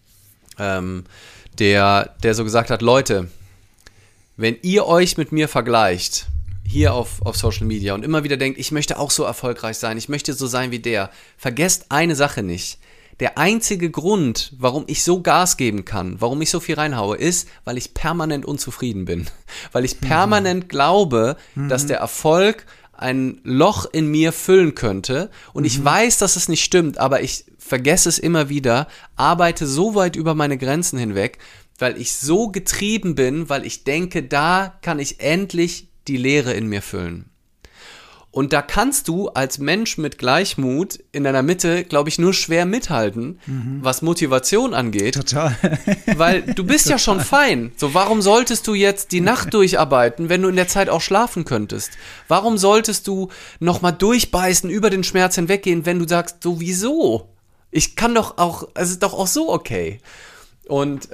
der so gesagt hat, Leute, wenn ihr euch mit mir vergleicht, hier auf Social Media und immer wieder denkt, ich möchte auch so erfolgreich sein, ich möchte so sein wie der, vergesst eine Sache nicht. Der einzige Grund, warum ich so Gas geben kann, warum ich so viel reinhaue, ist, weil ich permanent unzufrieden bin. Weil ich permanent glaube, dass der Erfolg ein Loch in mir füllen könnte und ich weiß, dass es nicht stimmt, aber ich vergesse es immer wieder, arbeite so weit über meine Grenzen hinweg, weil ich so getrieben bin, weil ich denke, da kann ich endlich die Leere in mir füllen. Und da kannst du als Mensch mit Gleichmut in deiner Mitte, glaube ich, nur schwer mithalten, was Motivation angeht. Total. Weil du bist ja schon fein. So, warum solltest du jetzt die Nacht durcharbeiten, wenn du in der Zeit auch schlafen könntest? Warum solltest du nochmal durchbeißen, über den Schmerz hinweggehen, wenn du sagst, sowieso? Ich kann doch auch, es ist doch auch so okay. Und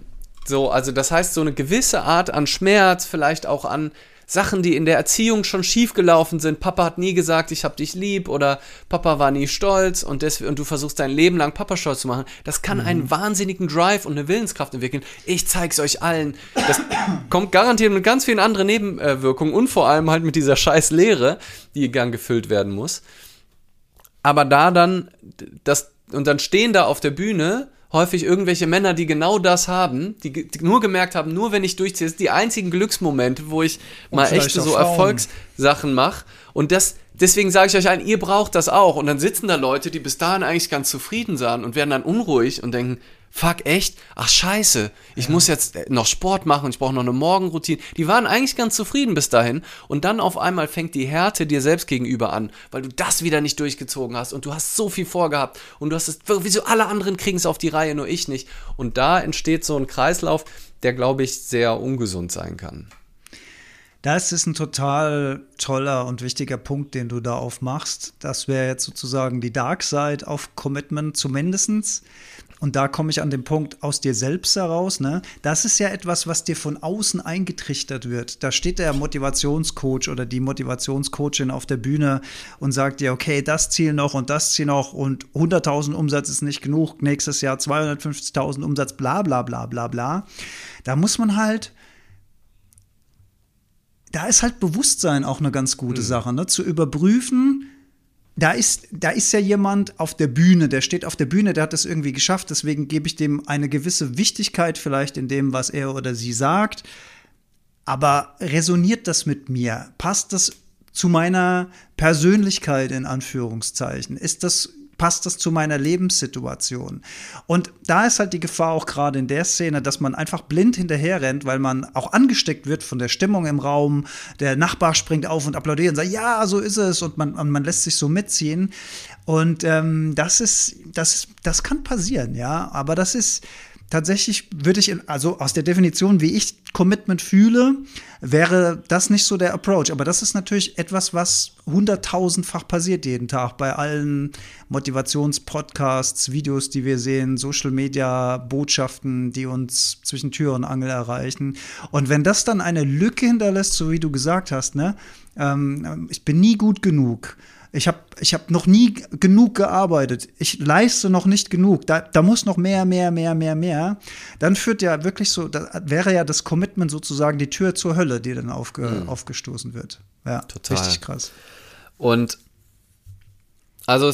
also das heißt, so eine gewisse Art an Schmerz, vielleicht auch an Sachen, die in der Erziehung schon schief gelaufen sind. Papa hat nie gesagt, ich hab dich lieb, oder Papa war nie stolz und du versuchst dein Leben lang Papa stolz zu machen. Das kann einen wahnsinnigen Drive und eine Willenskraft entwickeln. Ich zeig's euch allen. Das kommt garantiert mit ganz vielen anderen Nebenwirkungen und vor allem halt mit dieser scheiß Leere, die gern gefüllt werden muss. Aber dann stehen da auf der Bühne häufig irgendwelche Männer, die genau das haben, die nur gemerkt haben, nur wenn ich durchziehe, das sind die einzigen Glücksmomente, wo ich mal echte so Erfolgssachen mache. Und deswegen sage ich euch allen, ihr braucht das auch. Und dann sitzen da Leute, die bis dahin eigentlich ganz zufrieden sahen und werden dann unruhig und denken, fuck, echt? Ach, scheiße, ich muss jetzt noch Sport machen, ich brauche noch eine Morgenroutine. Die waren eigentlich ganz zufrieden bis dahin und dann auf einmal fängt die Härte dir selbst gegenüber an, weil du das wieder nicht durchgezogen hast und du hast so viel vorgehabt und du hast es, wieso alle anderen kriegen es auf die Reihe, nur ich nicht. Und da entsteht so ein Kreislauf, der, glaube ich, sehr ungesund sein kann. Das ist ein total toller und wichtiger Punkt, den du da aufmachst. Das wäre jetzt sozusagen die Dark Side auf Commitment zumindestens. Und da komme ich an den Punkt aus dir selbst heraus, ne? Das ist ja etwas, was dir von außen eingetrichtert wird. Da steht der Motivationscoach oder die Motivationscoachin auf der Bühne und sagt dir, okay, das Ziel noch und 100.000 Umsatz ist nicht genug, nächstes Jahr 250.000 Umsatz, bla bla bla bla bla. Da muss man halt, da ist halt Bewusstsein auch eine ganz gute Sache, ne? Zu überprüfen, da ist ja jemand auf der Bühne, der steht auf der Bühne, der hat das irgendwie geschafft, deswegen gebe ich dem eine gewisse Wichtigkeit vielleicht in dem, was er oder sie sagt. Aber resoniert das mit mir? Passt das zu meiner Persönlichkeit in Anführungszeichen? Passt das zu meiner Lebenssituation? Und da ist halt die Gefahr auch gerade in der Szene, dass man einfach blind hinterher rennt, weil man auch angesteckt wird von der Stimmung im Raum. Der Nachbar springt auf und applaudiert und sagt, ja, so ist es. Und man lässt sich so mitziehen. Und das kann passieren, ja. Aber das ist tatsächlich würde ich, also aus der Definition, wie ich Commitment fühle, wäre das nicht so der Approach. Aber das ist natürlich etwas, was 100.000-fach passiert jeden Tag bei allen Motivationspodcasts, Videos, die wir sehen, Social-Media-Botschaften, die uns zwischen Tür und Angel erreichen. Und wenn das dann eine Lücke hinterlässt, so wie du gesagt hast, ne, ich bin nie gut genug. Ich hab noch nie genug gearbeitet. Ich leiste noch nicht genug. Da muss noch mehr. Dann führt ja wirklich so, da wäre ja das Commitment sozusagen die Tür zur Hölle, die dann aufgestoßen wird. Ja, total. Richtig krass. Und also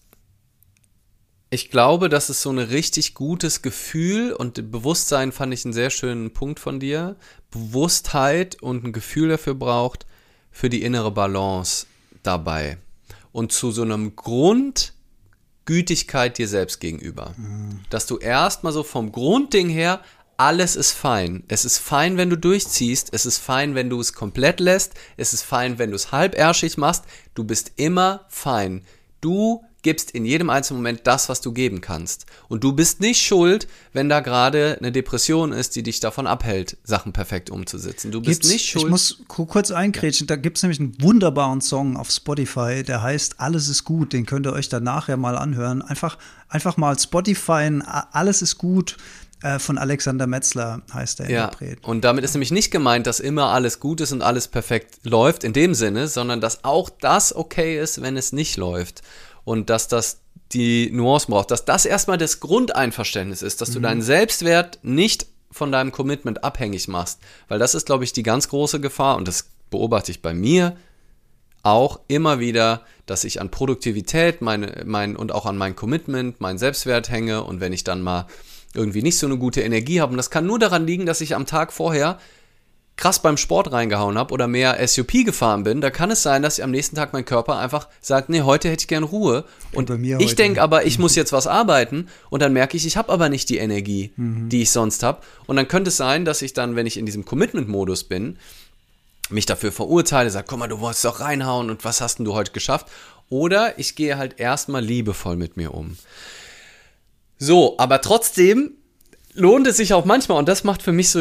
ich glaube, dass es so ein richtig gutes Gefühl und Bewusstsein fand ich einen sehr schönen Punkt von dir. Bewusstheit und ein Gefühl dafür braucht, für die innere Balance dabei. Und zu so einem Grundgütigkeit dir selbst gegenüber. Dass du erstmal so vom Grundding her, alles ist fein. Es ist fein, wenn du durchziehst. Es ist fein, wenn du es komplett lässt. Es ist fein, wenn du es halbärschig machst. Du bist immer fein. Du gibst in jedem einzelnen Moment das, was du geben kannst. Und du bist nicht schuld, wenn da gerade eine Depression ist, die dich davon abhält, Sachen perfekt umzusetzen. Du bist nicht schuld. Ich muss kurz eingrätschen, da gibt es nämlich einen wunderbaren Song auf Spotify, der heißt Alles ist gut, den könnt ihr euch dann nachher mal anhören. Einfach mal Spotify, Alles ist gut, von Alexander Metzler heißt der Interpret. Ja, und damit ist nämlich nicht gemeint, dass immer alles gut ist und alles perfekt läuft in dem Sinne, sondern dass auch das okay ist, wenn es nicht läuft. Und dass das die Nuancen braucht, dass das erstmal das Grundeinverständnis ist, dass du deinen Selbstwert nicht von deinem Commitment abhängig machst. Weil das ist, glaube ich, die ganz große Gefahr und das beobachte ich bei mir auch immer wieder, dass ich an Produktivität und auch an mein Commitment, meinen Selbstwert hänge und wenn ich dann mal irgendwie nicht so eine gute Energie habe und das kann nur daran liegen, dass ich am Tag vorher krass beim Sport reingehauen habe oder mehr SUP gefahren bin, da kann es sein, dass am nächsten Tag mein Körper einfach sagt, nee, heute hätte ich gern Ruhe. Und ich denke aber, ich muss jetzt was arbeiten und dann merke ich habe aber nicht die Energie, die ich sonst habe. Und dann könnte es sein, dass ich dann, wenn ich in diesem Commitment-Modus bin, mich dafür verurteile, sage, guck mal, du wolltest doch reinhauen und was hast denn du heute geschafft? Oder ich gehe halt erstmal liebevoll mit mir um. So, aber trotzdem lohnt es sich auch manchmal, und das macht für mich so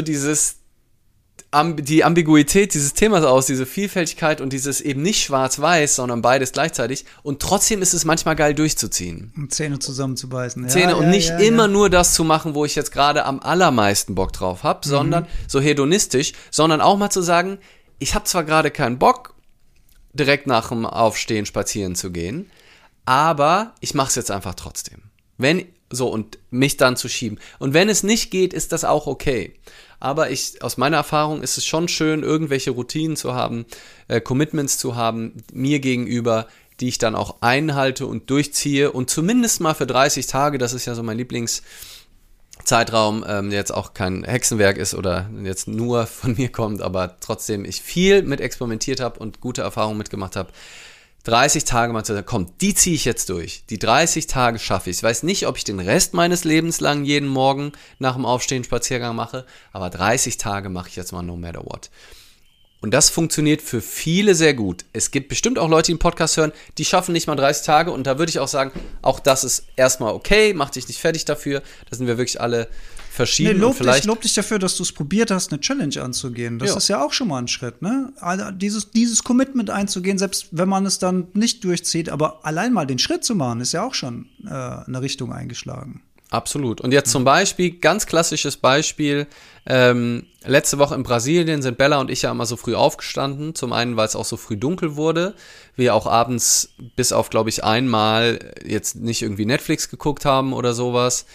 die Ambiguität dieses Themas aus, diese Vielfältigkeit und dieses eben nicht schwarz-weiß, sondern beides gleichzeitig. Und trotzdem ist es manchmal geil durchzuziehen. Und Zähne zusammenzubeißen. Und nicht immer nur das zu machen, wo ich jetzt gerade am allermeisten Bock drauf habe, sondern so hedonistisch, sondern auch mal zu sagen, ich habe zwar gerade keinen Bock, direkt nach dem Aufstehen spazieren zu gehen, aber ich mache es jetzt einfach trotzdem. Und mich dann zu schieben. Und wenn es nicht geht, ist das auch okay. Aber aus meiner Erfahrung ist es schon schön, irgendwelche Routinen zu haben, Commitments zu haben, mir gegenüber, die ich dann auch einhalte und durchziehe und zumindest mal für 30 Tage, das ist ja so mein Lieblingszeitraum, der jetzt auch kein Hexenwerk ist oder jetzt nur von mir kommt, aber trotzdem ich viel mit experimentiert habe und gute Erfahrungen mitgemacht habe, 30 Tage mal zu sagen, komm, die ziehe ich jetzt durch. Die 30 Tage schaffe ich. Ich weiß nicht, ob ich den Rest meines Lebens lang jeden Morgen nach dem Aufstehen Spaziergang mache, aber 30 Tage mache ich jetzt mal no matter what. Und das funktioniert für viele sehr gut. Es gibt bestimmt auch Leute, die einen Podcast hören, die schaffen nicht mal 30 Tage und da würde ich auch sagen, auch das ist erstmal okay, mach dich nicht fertig dafür. Da sind wir wirklich alle verschieden. Lob dich dafür, dass du es probiert hast, eine Challenge anzugehen. Das ist ja auch schon mal ein Schritt, ne? Also dieses Commitment einzugehen, selbst wenn man es dann nicht durchzieht, aber allein mal den Schritt zu machen, ist ja auch schon eine Richtung eingeschlagen. Absolut. Und jetzt zum Beispiel, ganz klassisches Beispiel, letzte Woche in Brasilien sind Bella und ich ja immer so früh aufgestanden. Zum einen, weil es auch so früh dunkel wurde. Wir auch abends bis auf, glaube ich, einmal jetzt nicht irgendwie Netflix geguckt haben oder sowas.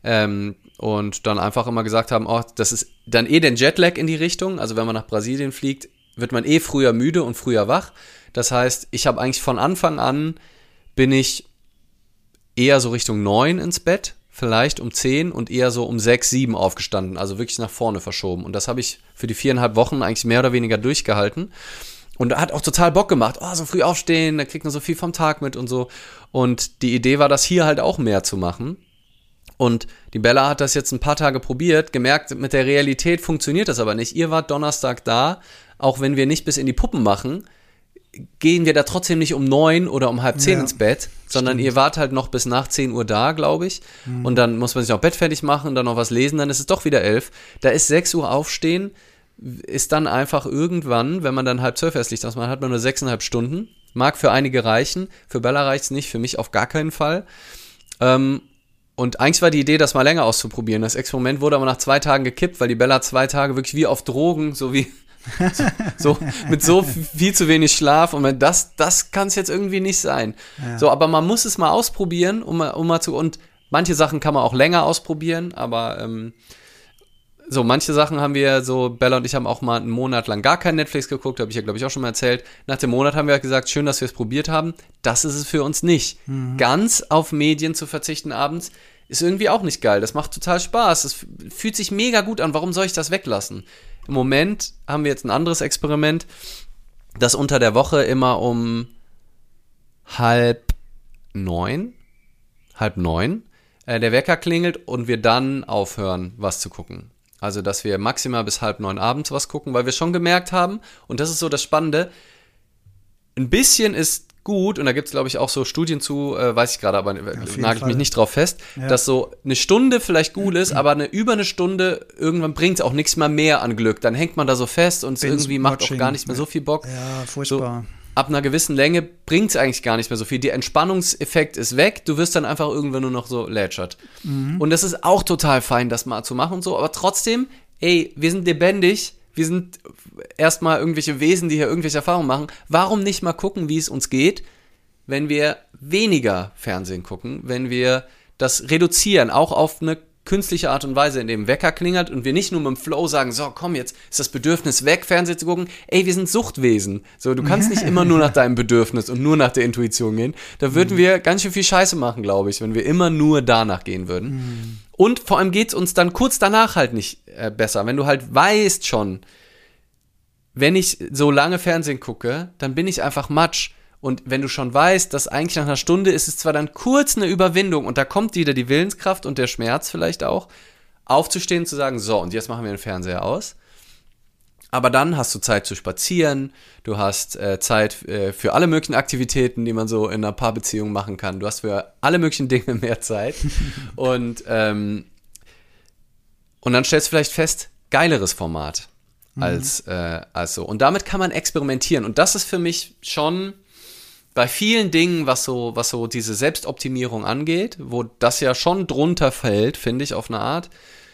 Und dann einfach immer gesagt haben, oh, das ist dann den Jetlag in die Richtung. Also wenn man nach Brasilien fliegt, wird man früher müde und früher wach. Das heißt, ich habe eigentlich von Anfang an, bin ich eher so Richtung 9 ins Bett, vielleicht um 10 und eher so um 6, 7 aufgestanden, also wirklich nach vorne verschoben. Und das habe ich für die 4,5 Wochen eigentlich mehr oder weniger durchgehalten. Und hat auch total Bock gemacht. Oh, so früh aufstehen, da kriegt man so viel vom Tag mit und so. Und die Idee war, das hier halt auch mehr zu machen. Und die Bella hat das jetzt ein paar Tage probiert, gemerkt, mit der Realität funktioniert das aber nicht. Ihr wart Donnerstag da, auch wenn wir nicht bis in die Puppen machen, gehen wir da trotzdem nicht um 9 oder um halb 10 Ja, ins Bett, sondern stimmt. ihr wart halt noch bis nach 10 Uhr da, glaube ich. Und dann muss man sich noch Bett fertig machen, dann noch was lesen, dann ist es doch wieder 11. Da ist 6 Uhr aufstehen, ist dann einfach irgendwann, wenn man dann 11:30 erst Licht ausmacht, hat man nur 6,5 Stunden. Mag für einige reichen, für Bella reicht's nicht, für mich auf gar keinen Fall. Und eigentlich war die Idee, das mal länger auszuprobieren. Das Experiment wurde aber nach 2 Tagen gekippt, weil die Bella 2 Tage wirklich wie auf Drogen, so mit so viel zu wenig Schlaf und das kann es jetzt irgendwie nicht sein. Ja. So, aber man muss es mal ausprobieren, um mal zu, und manche Sachen kann man auch länger ausprobieren, aber so, manche Sachen haben wir so, Bella und ich haben auch mal einen Monat lang gar kein Netflix geguckt, habe ich ja, glaube ich, auch schon mal erzählt. Nach dem Monat haben wir gesagt, schön, dass wir es probiert haben. Das ist es für uns nicht. Ganz auf Medien zu verzichten abends ist irgendwie auch nicht geil. Das macht total Spaß. Es fühlt sich mega gut an. Warum soll ich das weglassen? Im Moment haben wir jetzt ein anderes Experiment, das unter der Woche immer um 8:30 der Wecker klingelt und wir dann aufhören, was zu gucken. Also, dass wir maximal bis 8:30 abends was gucken, weil wir schon gemerkt haben, und das ist so das Spannende, ein bisschen ist gut, und da gibt es, glaube ich, auch so Studien zu, weiß ich gerade, aber nagel ich mich nicht drauf fest, dass so eine Stunde vielleicht gut ist, aber über eine Stunde, irgendwann bringt es auch nichts mehr an Glück. Dann hängt man da so fest und es irgendwie macht auch gar nicht mehr so viel Bock. Ja, furchtbar. So, ab einer gewissen Länge bringt es eigentlich gar nicht mehr so viel. Der Entspannungseffekt ist weg, du wirst dann einfach irgendwann nur noch so lätschert. Und das ist auch total fein, das mal zu machen und so, aber trotzdem, ey, wir sind lebendig, wir sind erstmal irgendwelche Wesen, die hier irgendwelche Erfahrungen machen. Warum nicht mal gucken, wie es uns geht, wenn wir weniger Fernsehen gucken, wenn wir das reduzieren, auch auf eine künstliche Art und Weise, in dem Wecker klingelt und wir nicht nur mit dem Flow sagen, so komm, jetzt ist das Bedürfnis weg, Fernsehen zu gucken. Ey, wir sind Suchtwesen. So, du kannst nicht immer nur nach deinem Bedürfnis und nur nach der Intuition gehen. Da würden wir ganz schön viel Scheiße machen, glaube ich, wenn wir immer nur danach gehen würden. Und vor allem geht's uns dann kurz danach halt nicht besser. Wenn du halt weißt schon, wenn ich so lange Fernsehen gucke, dann bin ich einfach Matsch. Und wenn du schon weißt, dass eigentlich nach einer Stunde ist es zwar dann kurz eine Überwindung und da kommt wieder die Willenskraft und der Schmerz vielleicht auch, aufzustehen, zu sagen, so, und jetzt machen wir den Fernseher aus. Aber dann hast du Zeit zu spazieren, du hast Zeit für alle möglichen Aktivitäten, die man so in einer Paarbeziehung machen kann. Du hast für alle möglichen Dinge mehr Zeit. Und dann stellst du vielleicht fest, geileres Format als so. Und damit kann man experimentieren. Und das ist für mich schon bei vielen Dingen, was so diese Selbstoptimierung angeht, wo das ja schon drunter fällt, finde ich, auf eine Art,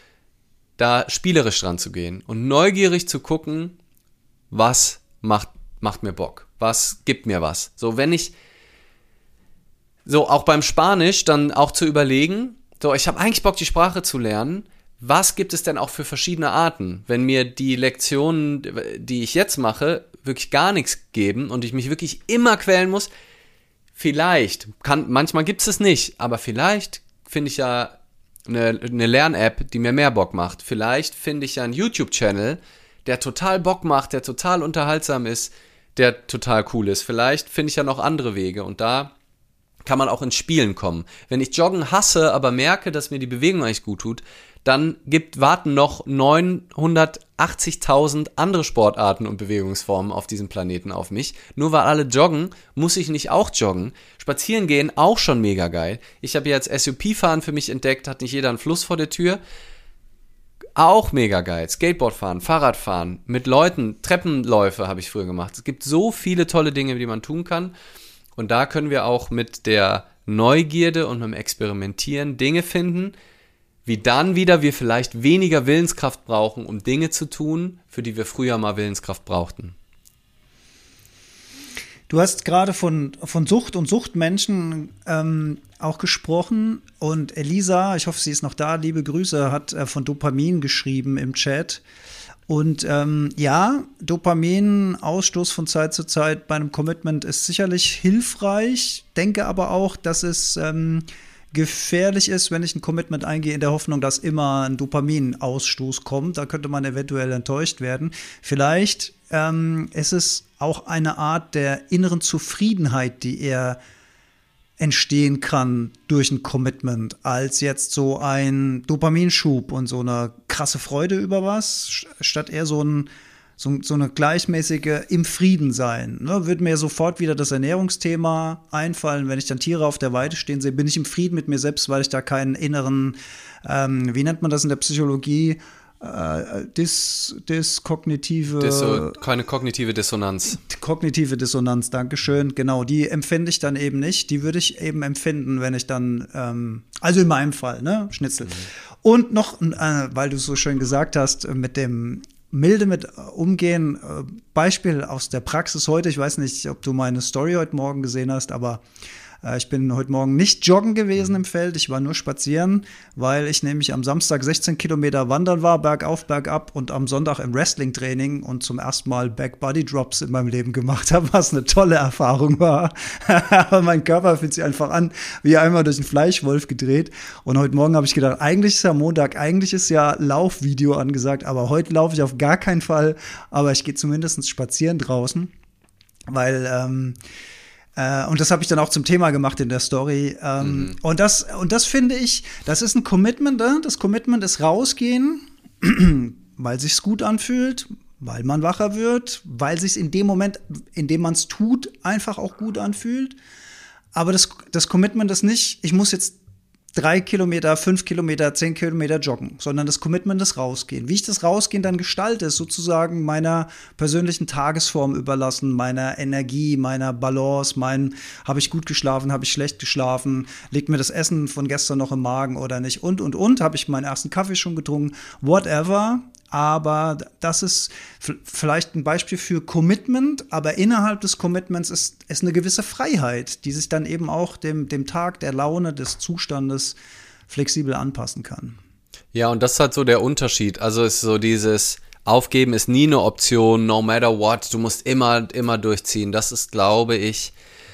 da spielerisch dran zu gehen und neugierig zu gucken, was macht mir Bock, was gibt mir was. So, wenn ich, so auch beim Spanisch dann auch zu überlegen, so, ich habe eigentlich Bock, die Sprache zu lernen, was gibt es denn auch für verschiedene Arten? Wenn mir die Lektionen, die ich jetzt mache, wirklich gar nichts geben und ich mich wirklich immer quälen muss, manchmal gibt es es nicht, aber vielleicht finde ich ja eine Lern-App, die mir mehr Bock macht. Vielleicht finde ich ja einen YouTube-Channel, der total Bock macht, der total unterhaltsam ist, der total cool ist. Vielleicht finde ich ja noch andere Wege und da kann man auch ins Spielen kommen. Wenn ich Joggen hasse, aber merke, dass mir die Bewegung eigentlich gut tut, dann warten noch 980.000 andere Sportarten und Bewegungsformen auf diesem Planeten auf mich. Nur weil alle joggen, muss ich nicht auch joggen. Spazieren gehen, auch schon mega geil. Ich habe jetzt SUP-Fahren für mich entdeckt, hat nicht jeder einen Fluss vor der Tür. Auch mega geil. Skateboardfahren, Fahrradfahren, mit Leuten, Treppenläufe habe ich früher gemacht. Es gibt so viele tolle Dinge, die man tun kann. Und da können wir auch mit der Neugierde und mit dem Experimentieren Dinge finden, wie dann wieder wir vielleicht weniger Willenskraft brauchen, um Dinge zu tun, für die wir früher mal Willenskraft brauchten. Du hast gerade von Sucht und Suchtmenschen auch gesprochen und Elisa, ich hoffe, sie ist noch da, liebe Grüße, hat von Dopamin geschrieben im Chat. Und ja, Dopaminausstoß von Zeit zu Zeit bei einem Commitment ist sicherlich hilfreich, denke aber auch, dass es gefährlich ist, wenn ich ein Commitment eingehe, in der Hoffnung, dass immer ein Dopaminausstoß kommt. Da könnte man eventuell enttäuscht werden. Vielleicht ist es auch eine Art der inneren Zufriedenheit, die eher entstehen kann durch ein Commitment, als jetzt so ein Dopaminschub und so eine krasse Freude über was, statt eher so ein so eine gleichmäßige im Frieden sein. Ne? Würde mir sofort wieder das Ernährungsthema einfallen. Wenn ich dann Tiere auf der Weide stehen sehe, bin ich im Frieden mit mir selbst, weil ich da keinen inneren, wie nennt man das in der Psychologie, keine kognitive Dissonanz. Kognitive Dissonanz, Dankeschön. Genau, die empfinde ich dann eben nicht. Die würde ich eben empfinden, wenn ich dann, also in meinem Fall, ne, Schnitzel. Und noch, weil du es so schön gesagt hast, mit dem milde mit umgehen, Beispiel aus der Praxis heute. Ich weiß nicht, ob du meine Story heute Morgen gesehen hast, aber ich bin heute Morgen nicht joggen gewesen im Feld, ich war nur spazieren, weil ich nämlich am Samstag 16 Kilometer wandern war, bergauf, bergab und am Sonntag im Wrestling-Training und zum ersten Mal Back-Body-Drops in meinem Leben gemacht habe, was eine tolle Erfahrung war. Aber mein Körper fühlt sich einfach an, wie einmal durch einen Fleischwolf gedreht. Und heute Morgen habe ich gedacht, eigentlich ist ja Montag, eigentlich ist ja Laufvideo angesagt, aber heute laufe ich auf gar keinen Fall. Aber ich gehe zumindest spazieren draußen, weil und das habe ich dann auch zum Thema gemacht in der Story. Und das finde ich, das ist ein Commitment. Das Commitment ist rausgehen, weil sich's gut anfühlt, weil man wacher wird, weil sich's in dem Moment, in dem man es tut, einfach auch gut anfühlt. Aber das Commitment ist nicht, ich muss jetzt 3 Kilometer, 5 Kilometer, 10 Kilometer joggen, sondern das Commitment ist rausgehen. Wie ich das Rausgehen dann gestalte, ist sozusagen meiner persönlichen Tagesform überlassen, meiner Energie, meiner Balance, habe ich gut geschlafen, habe ich schlecht geschlafen, liegt mir das Essen von gestern noch im Magen oder nicht und, habe ich meinen ersten Kaffee schon getrunken, whatever. Aber das ist vielleicht ein Beispiel für Commitment, aber innerhalb des Commitments ist eine gewisse Freiheit, die sich dann eben auch dem Tag, der Laune, des Zustandes flexibel anpassen kann. Ja, und das ist halt so der Unterschied. Also ist so dieses Aufgeben ist nie eine Option, no matter what, du musst immer durchziehen. Das ist, glaube ich,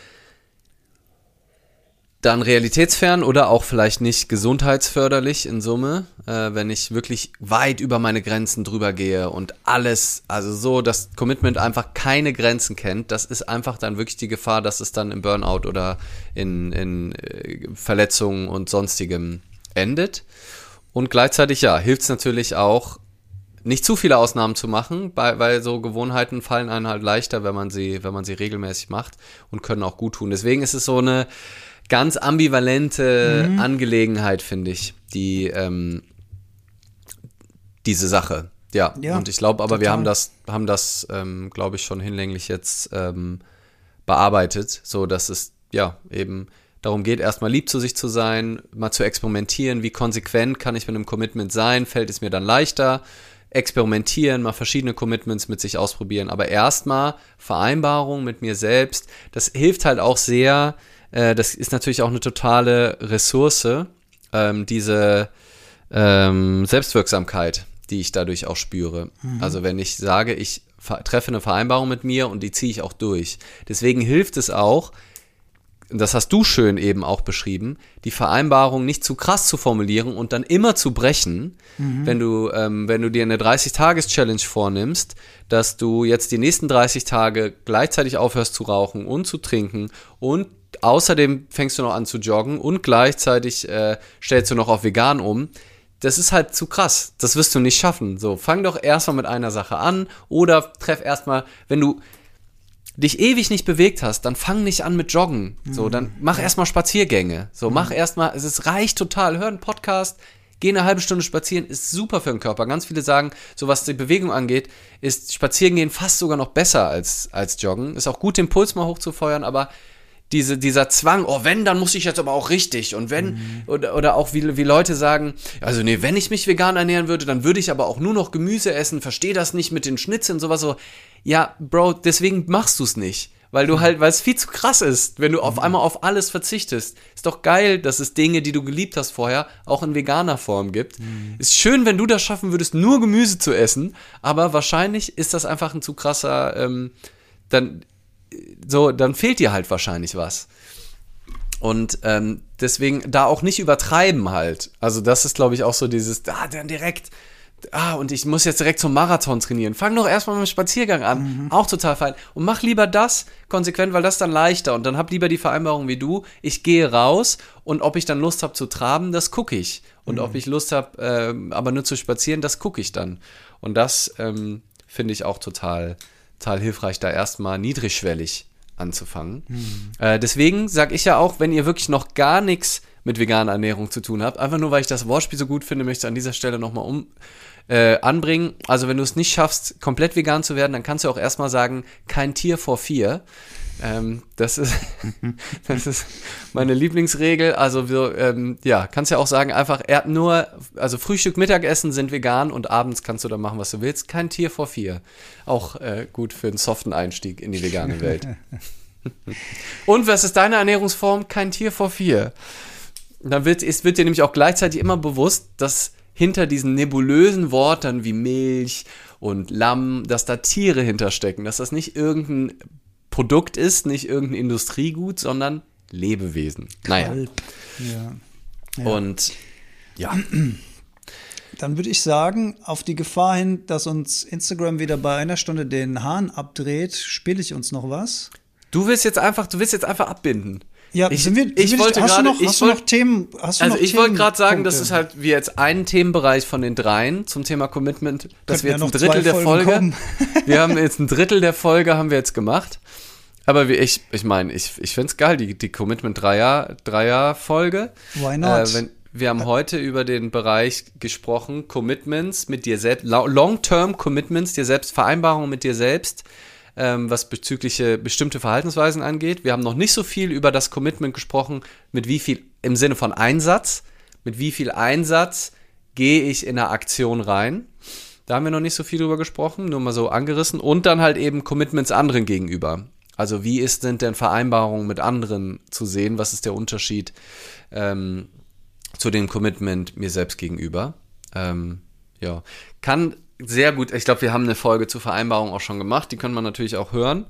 dann realitätsfern oder auch vielleicht nicht gesundheitsförderlich in Summe, wenn ich wirklich weit über meine Grenzen drüber gehe und alles, also so, das Commitment einfach keine Grenzen kennt, das ist einfach dann wirklich die Gefahr, dass es dann im Burnout oder in Verletzungen und sonstigem endet. Und gleichzeitig, ja, hilft es natürlich auch, nicht zu viele Ausnahmen zu machen, weil so Gewohnheiten fallen einem halt leichter, wenn man sie regelmäßig macht und können auch gut tun. Deswegen ist es so eine ganz ambivalente Angelegenheit, finde ich, diese Sache. Ja, und ich glaube aber, total. Wir haben das glaube ich, schon hinlänglich jetzt bearbeitet, so dass es ja eben darum geht, erstmal lieb zu sich zu sein, mal zu experimentieren, wie konsequent kann ich mit einem Commitment sein, fällt es mir dann leichter, experimentieren, mal verschiedene Commitments mit sich ausprobieren, aber erstmal Vereinbarung mit mir selbst, das hilft halt auch sehr. Das ist natürlich auch eine totale Ressource, diese Selbstwirksamkeit, die ich dadurch auch spüre. Also wenn ich sage, ich treffe eine Vereinbarung mit mir und die ziehe ich auch durch. Deswegen hilft es auch, das hast du schön eben auch beschrieben, die Vereinbarung nicht zu krass zu formulieren und dann immer zu brechen, wenn du dir eine 30-Tages-Challenge vornimmst, dass du jetzt die nächsten 30 Tage gleichzeitig aufhörst zu rauchen und zu trinken und außerdem fängst du noch an zu joggen und gleichzeitig stellst du noch auf vegan um. Das ist halt zu krass. Das wirst du nicht schaffen. So, fang doch erstmal mit einer Sache an oder treff erstmal, wenn du dich ewig nicht bewegt hast, dann fang nicht an mit Joggen. So, dann mach erstmal Spaziergänge. So, mach erstmal, es reicht total. Hör einen Podcast, geh eine halbe Stunde spazieren, ist super für den Körper. Ganz viele sagen, so was die Bewegung angeht, ist Spazierengehen fast sogar noch besser als Joggen. Ist auch gut, den Puls mal hochzufeuern, aber dieser Zwang, oh wenn, dann muss ich jetzt aber auch richtig und wenn, oder auch wie Leute sagen, also nee, wenn ich mich vegan ernähren würde, dann würde ich aber auch nur noch Gemüse essen, verstehe das nicht mit den Schnitzeln, sowas so, ja, Bro, deswegen machst du es nicht, weil es viel zu krass ist, wenn du auf einmal auf alles verzichtest. Ist doch geil, dass es Dinge, die du geliebt hast vorher, auch in veganer Form gibt. Ist schön, wenn du das schaffen würdest, nur Gemüse zu essen, aber wahrscheinlich ist das einfach ein zu krasser, dann fehlt dir halt wahrscheinlich was. Und deswegen da auch nicht übertreiben halt. Also das ist, glaube ich, auch so dieses, dann direkt, und ich muss jetzt direkt zum Marathon trainieren. Fang doch erstmal mit dem Spaziergang an. Auch total fein. Und mach lieber das konsequent, weil das ist dann leichter. Und dann hab lieber die Vereinbarung wie du. Ich gehe raus und ob ich dann Lust habe zu traben, das gucke ich. Und ob ich Lust habe, aber nur zu spazieren, das gucke ich dann. Und das finde ich auch total, total hilfreich, da erstmal niedrigschwellig anzufangen. Deswegen sage ich ja auch, wenn ihr wirklich noch gar nichts mit veganer Ernährung zu tun habt, einfach nur, weil ich das Wortspiel so gut finde, möchte ich an dieser Stelle nochmal anbringen. Also wenn du es nicht schaffst, komplett vegan zu werden, dann kannst du auch erstmal sagen, kein Tier vor 4. Das ist meine Lieblingsregel. Also kannst ja auch sagen, einfach also Frühstück, Mittagessen sind vegan und abends kannst du dann machen, was du willst. Kein Tier vor 4. Auch gut für einen soften Einstieg in die vegane Welt. Und was ist deine Ernährungsform? Kein Tier vor 4. Dann wird dir nämlich auch gleichzeitig immer bewusst, dass hinter diesen nebulösen Worten wie Milch und Lamm, dass da Tiere hinterstecken, dass das nicht irgendein Produkt ist, nicht irgendein Industriegut, sondern Lebewesen. Naja. Ja. Und ja. Dann würde ich sagen, auf die Gefahr hin, dass uns Instagram wieder bei einer Stunde den Hahn abdreht, spiele ich uns noch was. Du willst jetzt einfach abbinden. Ja, hast du noch Themen? Ich wollte gerade sagen, das ist halt wie jetzt ein Themenbereich von den 3 zum Thema Commitment, dass wir jetzt ein Drittel der Folge, wir haben jetzt ein Drittel der Folge haben wir jetzt gemacht. Aber ich finde es geil, die Commitment 3er Folge. Why not? Wir haben heute über den Bereich gesprochen, Commitments mit dir selbst, Long-Term Commitments, dir selbst, Vereinbarungen mit dir selbst, was bezüglich bestimmte Verhaltensweisen angeht. Wir haben noch nicht so viel über das Commitment gesprochen, mit wie viel, im Sinne von Einsatz, mit wie viel Einsatz gehe ich in eine Aktion rein. Da haben wir noch nicht so viel drüber gesprochen, nur mal so angerissen. Und dann halt eben Commitments anderen gegenüber. Also wie sind denn Vereinbarungen mit anderen zu sehen? Was ist der Unterschied zu dem Commitment mir selbst gegenüber? Kann sehr gut, ich glaube, wir haben eine Folge zur Vereinbarung auch schon gemacht, die können wir natürlich auch hören.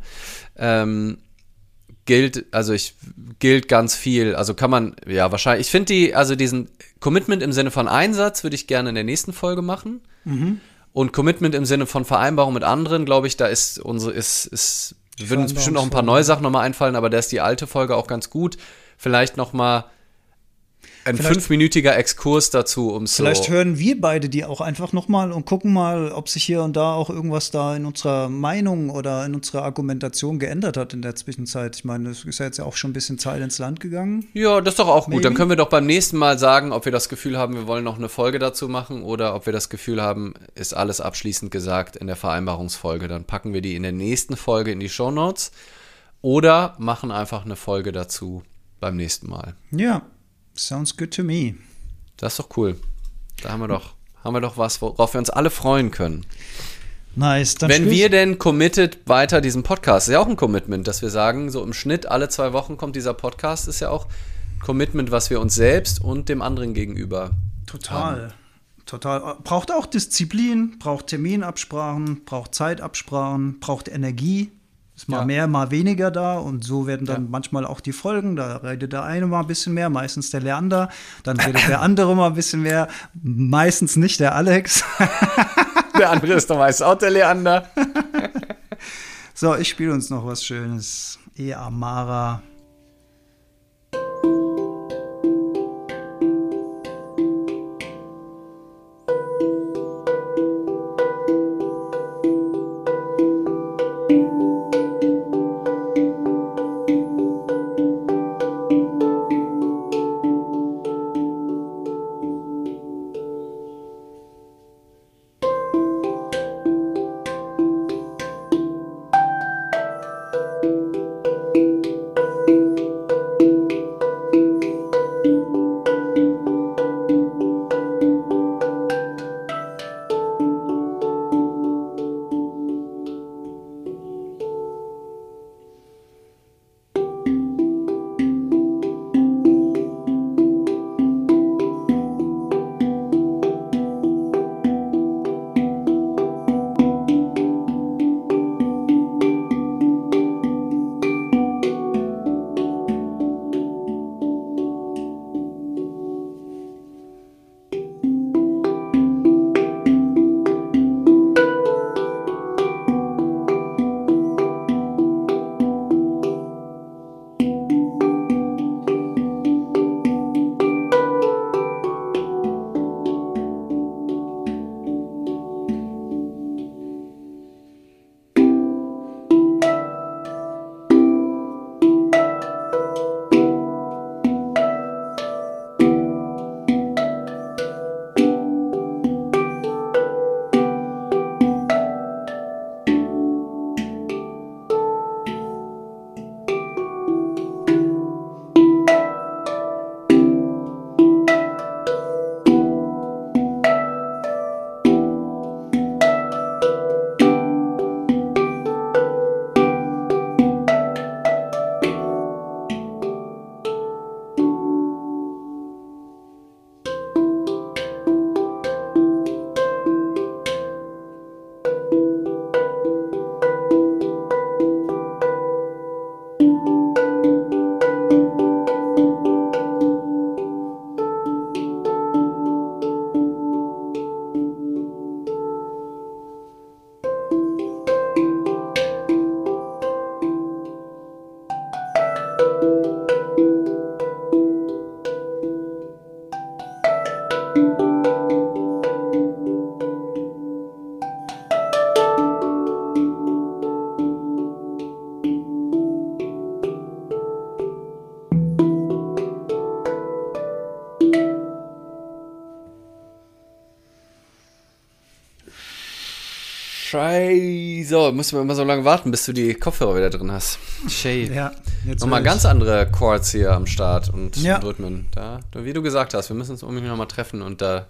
Gilt ganz viel, also kann man, ja, wahrscheinlich, ich finde diesen Commitment im Sinne von Einsatz würde ich gerne in der nächsten Folge machen. Und Commitment im Sinne von Vereinbarung mit anderen, glaube ich, da würden uns bestimmt noch ein paar neue Sachen nochmal einfallen, aber da ist die alte Folge auch ganz gut. Vielleicht nochmal ein 5-minütiger Exkurs dazu, Vielleicht hören wir beide die auch einfach nochmal und gucken mal, ob sich hier und da auch irgendwas da in unserer Meinung oder in unserer Argumentation geändert hat in der Zwischenzeit. Ich meine, es ist ja jetzt ja auch schon ein bisschen Zeit ins Land gegangen. Ja, das ist doch auch gut. Dann können wir doch beim nächsten Mal sagen, ob wir das Gefühl haben, wir wollen noch eine Folge dazu machen oder ob wir das Gefühl haben, ist alles abschließend gesagt in der Vereinbarungsfolge. Dann packen wir die in der nächsten Folge in die Shownotes oder machen einfach eine Folge dazu beim nächsten Mal. Ja. Sounds good to me. Das ist doch cool. Da haben wir doch was, worauf wir uns alle freuen können. Nice. Dann wenn wir denn committed weiter diesen Podcast, ist ja auch ein Commitment, dass wir sagen, so im Schnitt alle 2 Wochen kommt dieser Podcast, ist ja auch Commitment, was wir uns selbst und dem anderen gegenüber haben. Total. Braucht auch Disziplin, braucht Terminabsprachen, braucht Zeitabsprachen, braucht Energie. Ist mal mehr, mal weniger da und so werden dann manchmal auch die Folgen. Da redet der eine mal ein bisschen mehr, meistens der Leander. Dann redet der andere mal ein bisschen mehr, meistens nicht der Alex. Der andere ist doch meist auch der Leander. So, ich spiele uns noch was Schönes. Amara. Scheiße. Musst du immer so lange warten, bis du die Kopfhörer wieder drin hast. Shade. Ja, jetzt Nochmal ganz andere Chords hier am Start und Ja. Rhythmen. Da, wie du gesagt hast, wir müssen uns unbedingt nochmal treffen und da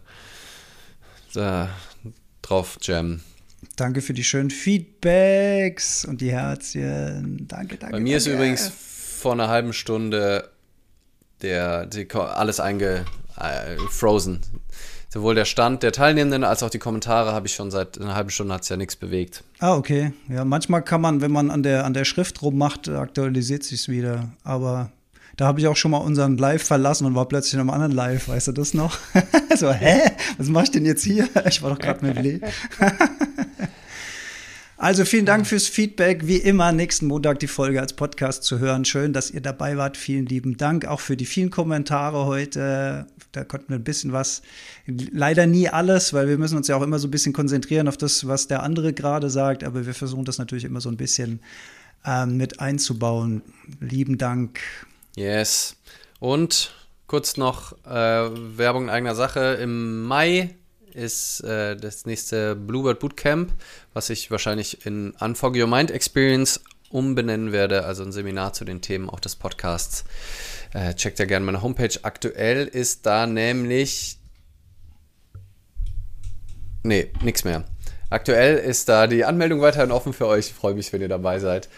drauf jammen. Danke für die schönen Feedbacks und die Herzchen. Danke. Bei mir ist übrigens vor einer halben Stunde alles frozen. Sowohl der Stand der Teilnehmenden als auch die Kommentare habe ich schon seit einer halben Stunde, hat es ja nichts bewegt. Ah, okay. Ja, manchmal kann man, wenn man an der Schrift rummacht, aktualisiert sich's wieder. Aber da habe ich auch schon mal unseren Live verlassen und war plötzlich in einem anderen Live. Weißt du das noch? So, hä? Was mach ich denn jetzt hier? Ich war doch gerade mit Lee. Also vielen Dank fürs Feedback. Wie immer, nächsten Montag die Folge als Podcast zu hören. Schön, dass ihr dabei wart. Vielen lieben Dank auch für die vielen Kommentare heute. Da konnten wir ein bisschen was, leider nie alles, weil wir müssen uns ja auch immer so ein bisschen konzentrieren auf das, was der andere gerade sagt. Aber wir versuchen das natürlich immer so ein bisschen mit einzubauen. Lieben Dank. Yes. Und kurz noch Werbung in eigener Sache. Im Mai ist das nächste Bluebird Bootcamp, was ich wahrscheinlich in Unfog Your Mind Experience umbenennen werde, also ein Seminar zu den Themen auch des Podcasts. Checkt ja gerne meine Homepage. Aktuell ist da nämlich nichts mehr. Aktuell ist da die Anmeldung weiterhin offen für euch. Ich freue mich, wenn ihr dabei seid.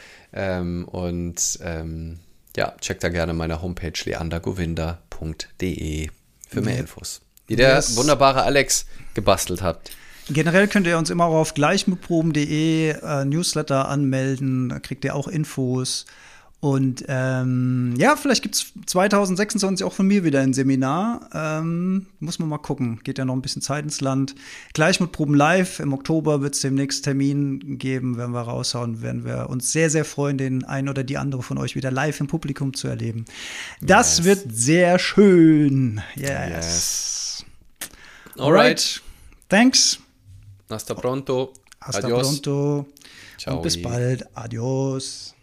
Checkt da gerne meine Homepage leandergovinda.de für mehr Infos, die der wunderbare Alex gebastelt hat. Generell könnt ihr uns immer auch auf gleichmutproben.de Newsletter anmelden, da kriegt ihr auch Infos. Und vielleicht gibt es 2026 auch von mir wieder ein Seminar. Muss man mal gucken. Geht ja noch ein bisschen Zeit ins Land. Gleichmutproben live. Im Oktober wird es demnächst Termin geben, werden wir raushauen. Werden wir uns sehr, sehr freuen, den einen oder die andere von euch wieder live im Publikum zu erleben. Das wird sehr schön. Yes. Alright. Thanks. Hasta pronto. Hasta pronto. Ciao. Und bis bald. Adios.